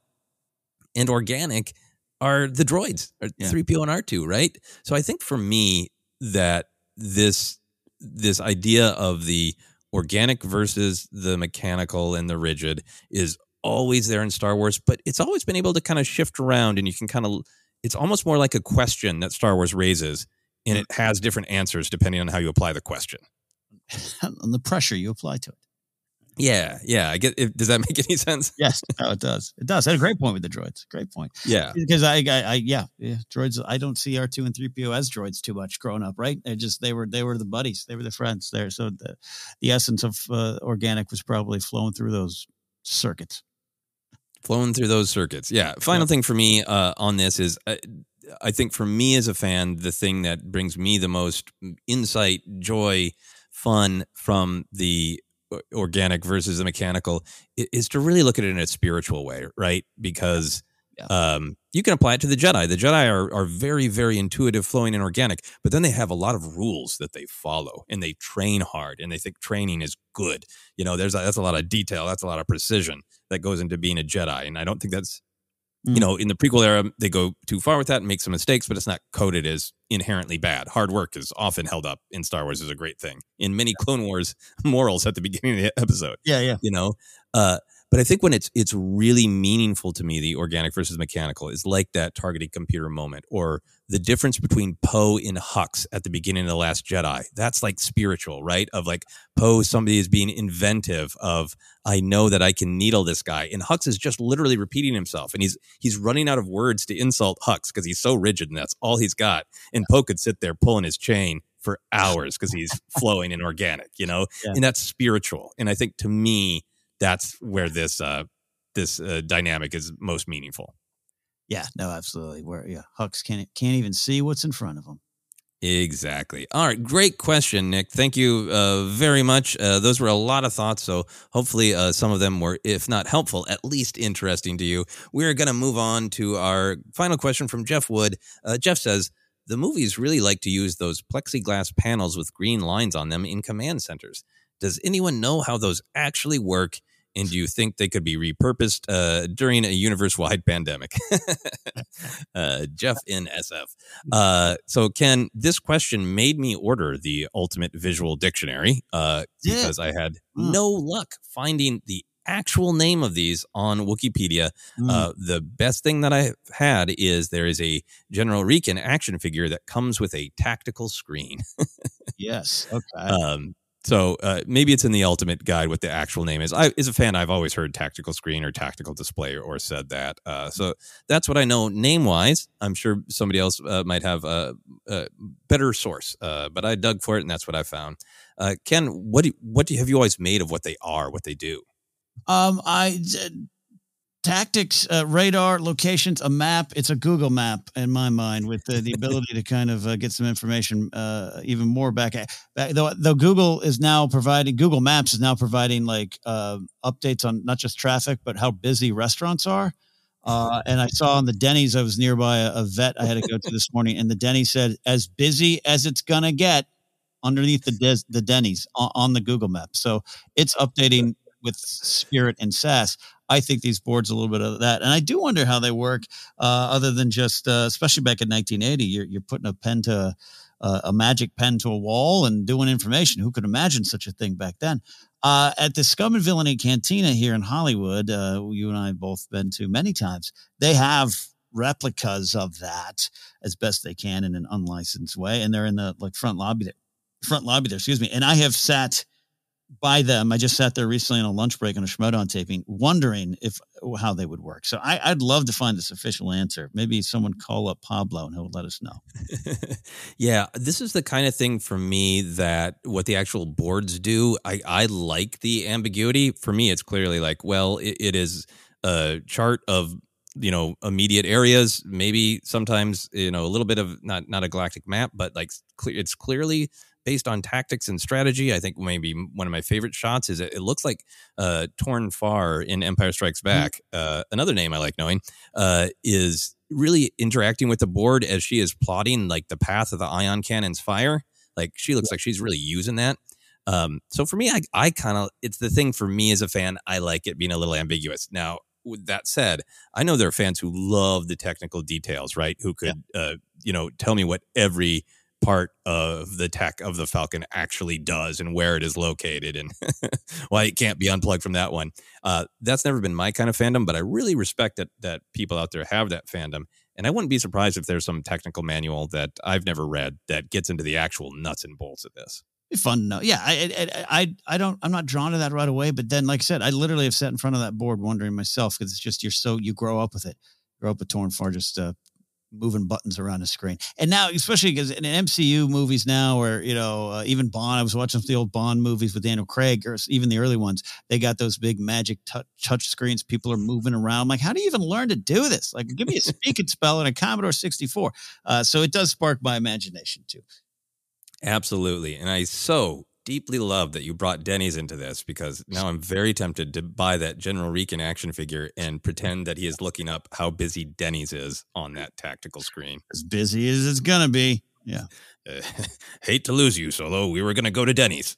Speaker 12: and organic, are the droids, are yeah. three P O and R two, right? So I think for me that this this idea of the organic versus the mechanical and the rigid is always there in Star Wars, but it's always been able to kind of shift around, and you can kind of, it's almost more like a question that Star Wars raises. and it has different answers depending on how you apply the question.
Speaker 11: And the pressure you apply to it.
Speaker 12: Yeah, yeah. I get. It, does that make any sense?
Speaker 11: Yes, no, it does. It does. I had a great point with the droids. Great point.
Speaker 12: Yeah,
Speaker 11: because I, I, I yeah, yeah, droids. I don't see R two and three P O as droids too much growing up. Right? They just they were they were the buddies. They were the friends there. So the the essence of uh, organic was probably flowing through those circuits.
Speaker 12: Flowing through those circuits. Yeah. Final yeah. thing for me uh, on this is. Uh, I think for me as a fan, the thing that brings me the most insight, joy, fun from the organic versus the mechanical is to really look at it in a spiritual way, right? Because yeah. um, you can apply it to the Jedi. The Jedi are, are very, very intuitive, flowing, and organic, but then they have a lot of rules that they follow, and they train hard, and they think training is good. You know, there's a, that's a lot of detail. That's a lot of precision that goes into being a Jedi, and I don't think that's You know, in the prequel era, they go too far with that and make some mistakes, but it's not coded as inherently bad. Hard work is often held up in Star Wars as a great thing. In many Clone Wars morals at the beginning of the episode.
Speaker 11: Yeah, yeah.
Speaker 12: You know, uh, but I think when it's it's really meaningful to me, the organic versus mechanical is like that targeted computer moment, or the difference between Poe and Hux at the beginning of The Last Jedi. That's like spiritual, right? Of like Poe, somebody is being inventive of, I know that I can needle this guy. And Hux is just literally repeating himself. And he's he's running out of words to insult Hux because he's so rigid and that's all he's got. And Poe could sit there pulling his chain for hours because he's flowing and organic, you know? Yeah. And that's spiritual. And I think to me, that's where this uh, this uh, dynamic is most meaningful.
Speaker 11: Yeah, no, absolutely. Where yeah, Hux can't can't even see what's in front of him.
Speaker 12: Exactly. All right, great question, Nick. Thank you uh, very much. Uh, those were a lot of thoughts, so hopefully uh, some of them were, if not helpful, at least interesting to you. We're going to move on to our final question from Jeff Wood. Uh, Jeff says, the movies really like to use those plexiglass panels with green lines on them in command centers. Does anyone know how those actually work? And do you think they could be repurposed uh, during a universe-wide pandemic? uh, Jeff in S F. Uh, so, Ken, this question made me order the Ultimate Visual Dictionary uh, yeah. because I had mm. no luck finding the actual name of these on Wikipedia. Mm. Uh, the best thing that I had is there is a General Rekin action figure that comes with a tactical screen.
Speaker 11: Yes. Okay.
Speaker 12: Um, So uh, maybe it's in the Ultimate Guide what the actual name is. I, as a fan, I've always heard tactical screen or tactical display or said that. Uh, so that's what I know name-wise. I'm sure somebody else uh, might have a, a better source, uh, but I dug for it, and that's what I found. Uh, Ken, what do, what do, have you always made of what they are, what they do?
Speaker 11: Um, I did tactics, uh, radar, locations, a map. It's a Google map in my mind with the, the ability to kind of uh, get some information uh, even more back. At, back though, though Google is now providing, Google Maps is now providing like uh, updates on not just traffic, but how busy restaurants are. Uh, and I saw on the Denny's, I was nearby a, a vet I had to go to this morning, and the Denny's said, as busy as it's going to get underneath the, des- the Denny's on, on the Google map. So it's updating with Spirit and S A S. I think these boards a little bit of that. And I do wonder how they work uh, other than just, uh, especially back in nineteen eighty, you're, you're putting a pen to uh, a magic pen to a wall and doing information. Who could imagine such a thing back then? Uh, at the Scum and Villainy Cantina here in Hollywood, uh, you and I have both been to many times, they have replicas of that as best they can in an unlicensed way. And they're in the like front lobby there, front lobby there, excuse me. And I have sat by them. I just sat there recently on a lunch break on a Schmodown taping, wondering if how they would work. So I, I'd love to find this official answer. Maybe someone call up Pablo and he'll let us know.
Speaker 12: Yeah, this is the kind of thing for me that what the actual boards do, I, I like the ambiguity. For me, it's clearly like, well, it, it is a chart of, you know, immediate areas, maybe sometimes, you know, a little bit of not, not a galactic map, but like clear, it's clearly based on tactics and strategy. I think maybe one of my favorite shots is it, it looks like uh, Torn Far in Empire Strikes Back. Mm-hmm. Uh, another name I like knowing uh, is really interacting with the board as she is plotting like the path of the ion cannon's fire. Like she looks like she's really using that. Um, so for me, I, I kind of, it's the thing for me as a fan, I like it being a little ambiguous. Now, with that said, I know there are fans who love the technical details, right? Who could, yeah. uh, you know, tell me what every part of the tech of the Falcon actually does and where it is located and why it can't be unplugged from that one. Uh, that's never been my kind of fandom, but I really respect that that people out there have that fandom. And I wouldn't be surprised if there's some technical manual that I've never read that gets into the actual nuts and bolts of this.
Speaker 11: It'd be fun to know. Yeah, I, I, I, I don't, I'm not drawn to that right away. But then, like I said, I literally have sat in front of that board wondering myself, because it's just, you're so, you grow up with it. Grow up with Torn four, just uh, moving buttons around the screen. And now, especially because in M C U movies now, or, you know, uh, even Bond, I was watching the old Bond movies with Daniel Craig, or even the early ones, they got those big magic touch, touch screens. People are moving around. I'm like, how do you even learn to do this? Like, give me a speak and spell and a Commodore sixty-four. Uh, so it does spark my imagination too.
Speaker 12: Absolutely. And I so deeply love that you brought Denny's into this, because now I'm very tempted to buy that General Reekin action figure and pretend that he is looking up how busy Denny's is on that tactical screen.
Speaker 11: As busy as it's going to be. Yeah.
Speaker 12: Uh, hate to lose you, Solo. We were going to go to Denny's.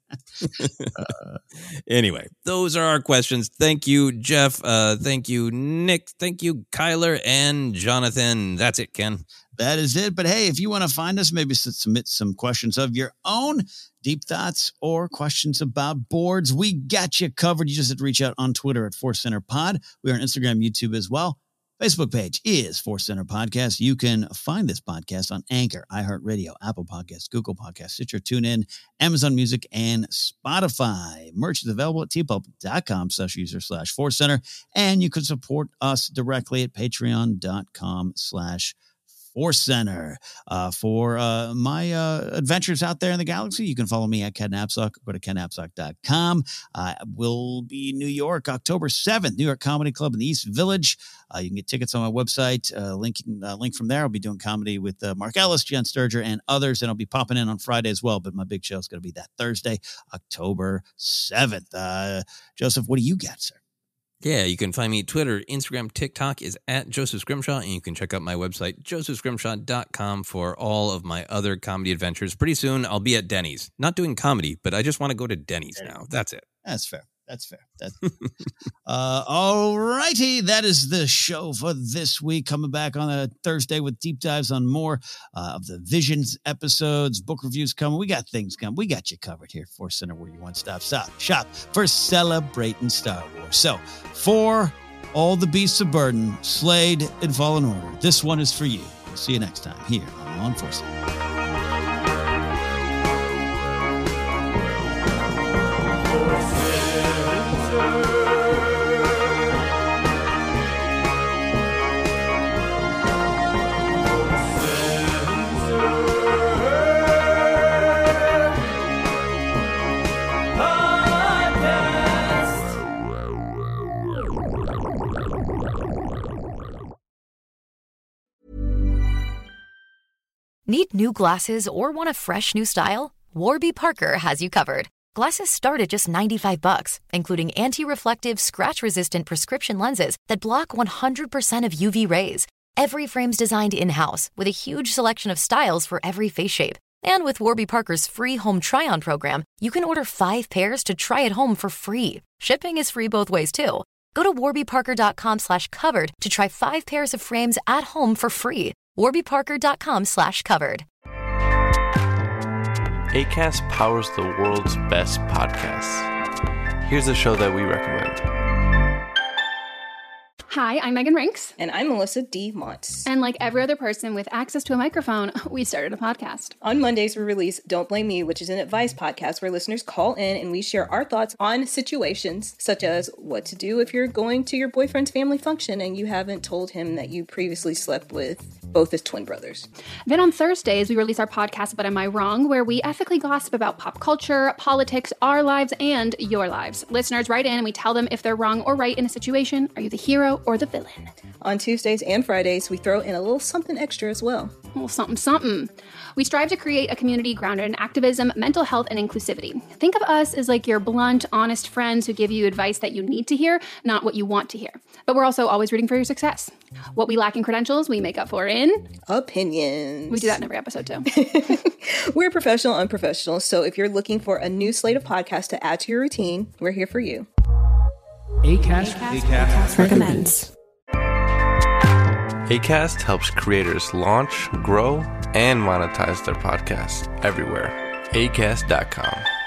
Speaker 12: uh, anyway, those are our questions. Thank you, Jeff. Uh, thank you, Nick. Thank you, Kyler and Jonathan. That's it, Ken.
Speaker 11: That is it. But hey, if you want to find us, maybe submit some questions of your own, deep thoughts, or questions about boards, we got you covered. You just have to reach out on Twitter at Force Center Pod. We are on Instagram, YouTube as well. Facebook page is Force Center Podcast. You can find this podcast on Anchor, iHeartRadio, Apple Podcasts, Google Podcasts, Stitcher, TuneIn, Amazon Music, and Spotify. Merch is available at tpublic.com slash user slash Force Center. And you can support us directly at patreon.com slash Force Center. Uh, for uh, my uh, adventures out there in the galaxy, you can follow me at Ken Napzok. Go to ken napzok dot com. Uh, we'll be in New York, October seventh, New York Comedy Club in the East Village. Uh, you can get tickets on my website. Uh, link, uh, link from there. I'll be doing comedy with uh, Mark Ellis, Jen Sturger, and others, and I'll be popping in on Friday as well. But my big show is going to be that Thursday, October seventh. Uh, Joseph, what do you got, sir?
Speaker 12: Yeah, you can find me Twitter, Instagram, TikTok is at Joseph Scrimshaw, and you can check out my website, joseph scrimshaw dot com, for all of my other comedy adventures. Pretty soon, I'll be at Denny's. Not doing comedy, but I just want to go to Denny's now. That's it.
Speaker 11: That's fair. That's fair. That's uh, all righty. That is the show for this week. Coming back on a Thursday with deep dives on more uh, of the Visions episodes, book reviews coming. We got things coming. We got you covered here at Force Center, where you one-stop shop shop for celebrating Star Wars. So for all the beasts of burden, Slade and Fallen Order, this one is for you. We'll see you next time here on Force Center.
Speaker 15: Need new glasses or want a fresh new style? Warby Parker has you covered. Glasses start at just ninety-five bucks, including anti-reflective, scratch-resistant prescription lenses that block one hundred percent of U V rays. Every frame's designed in-house with a huge selection of styles for every face shape. And with Warby Parker's free home try-on program, you can order five pairs to try at home for free. Shipping is free both ways, too. Go to warbyparker.com slash covered to try five pairs of frames at home for free. warbyparker.com slash covered.
Speaker 16: Acast powers the world's best podcasts. Here's a show that we recommend.
Speaker 17: Hi, I'm Megan Rinks.
Speaker 18: And I'm Melissa D. Montz.
Speaker 17: And like every other person with access to a microphone, we started a podcast.
Speaker 18: On Mondays, we release Don't Blame Me, which is an advice podcast where listeners call in and we share our thoughts on situations such as what to do if you're going to your boyfriend's family function and you haven't told him that you previously slept with both his twin brothers.
Speaker 17: Then on Thursdays, we release our podcast, But Am I Wrong?, where we ethically gossip about pop culture, politics, our lives, and your lives. Listeners write in and we tell them if they're wrong or right in a situation. Are you the hero or the villain?
Speaker 18: On Tuesdays and Fridays, we throw in a little something extra as well.
Speaker 17: A little something, something. We strive to create a community grounded in activism, mental health, and inclusivity. Think of us as like your blunt, honest friends who give you advice that you need to hear, not what you want to hear. But we're also always rooting for your success. What we lack in credentials, we make up for in
Speaker 18: opinions.
Speaker 17: We do that in every episode, too.
Speaker 18: We're professional, unprofessional. So if you're looking for a new slate of podcasts to add to your routine, we're here for you.
Speaker 19: Acast, Acast, Acast recommends.
Speaker 16: Acast helps creators launch, grow, and monetize their podcasts everywhere. acast dot com.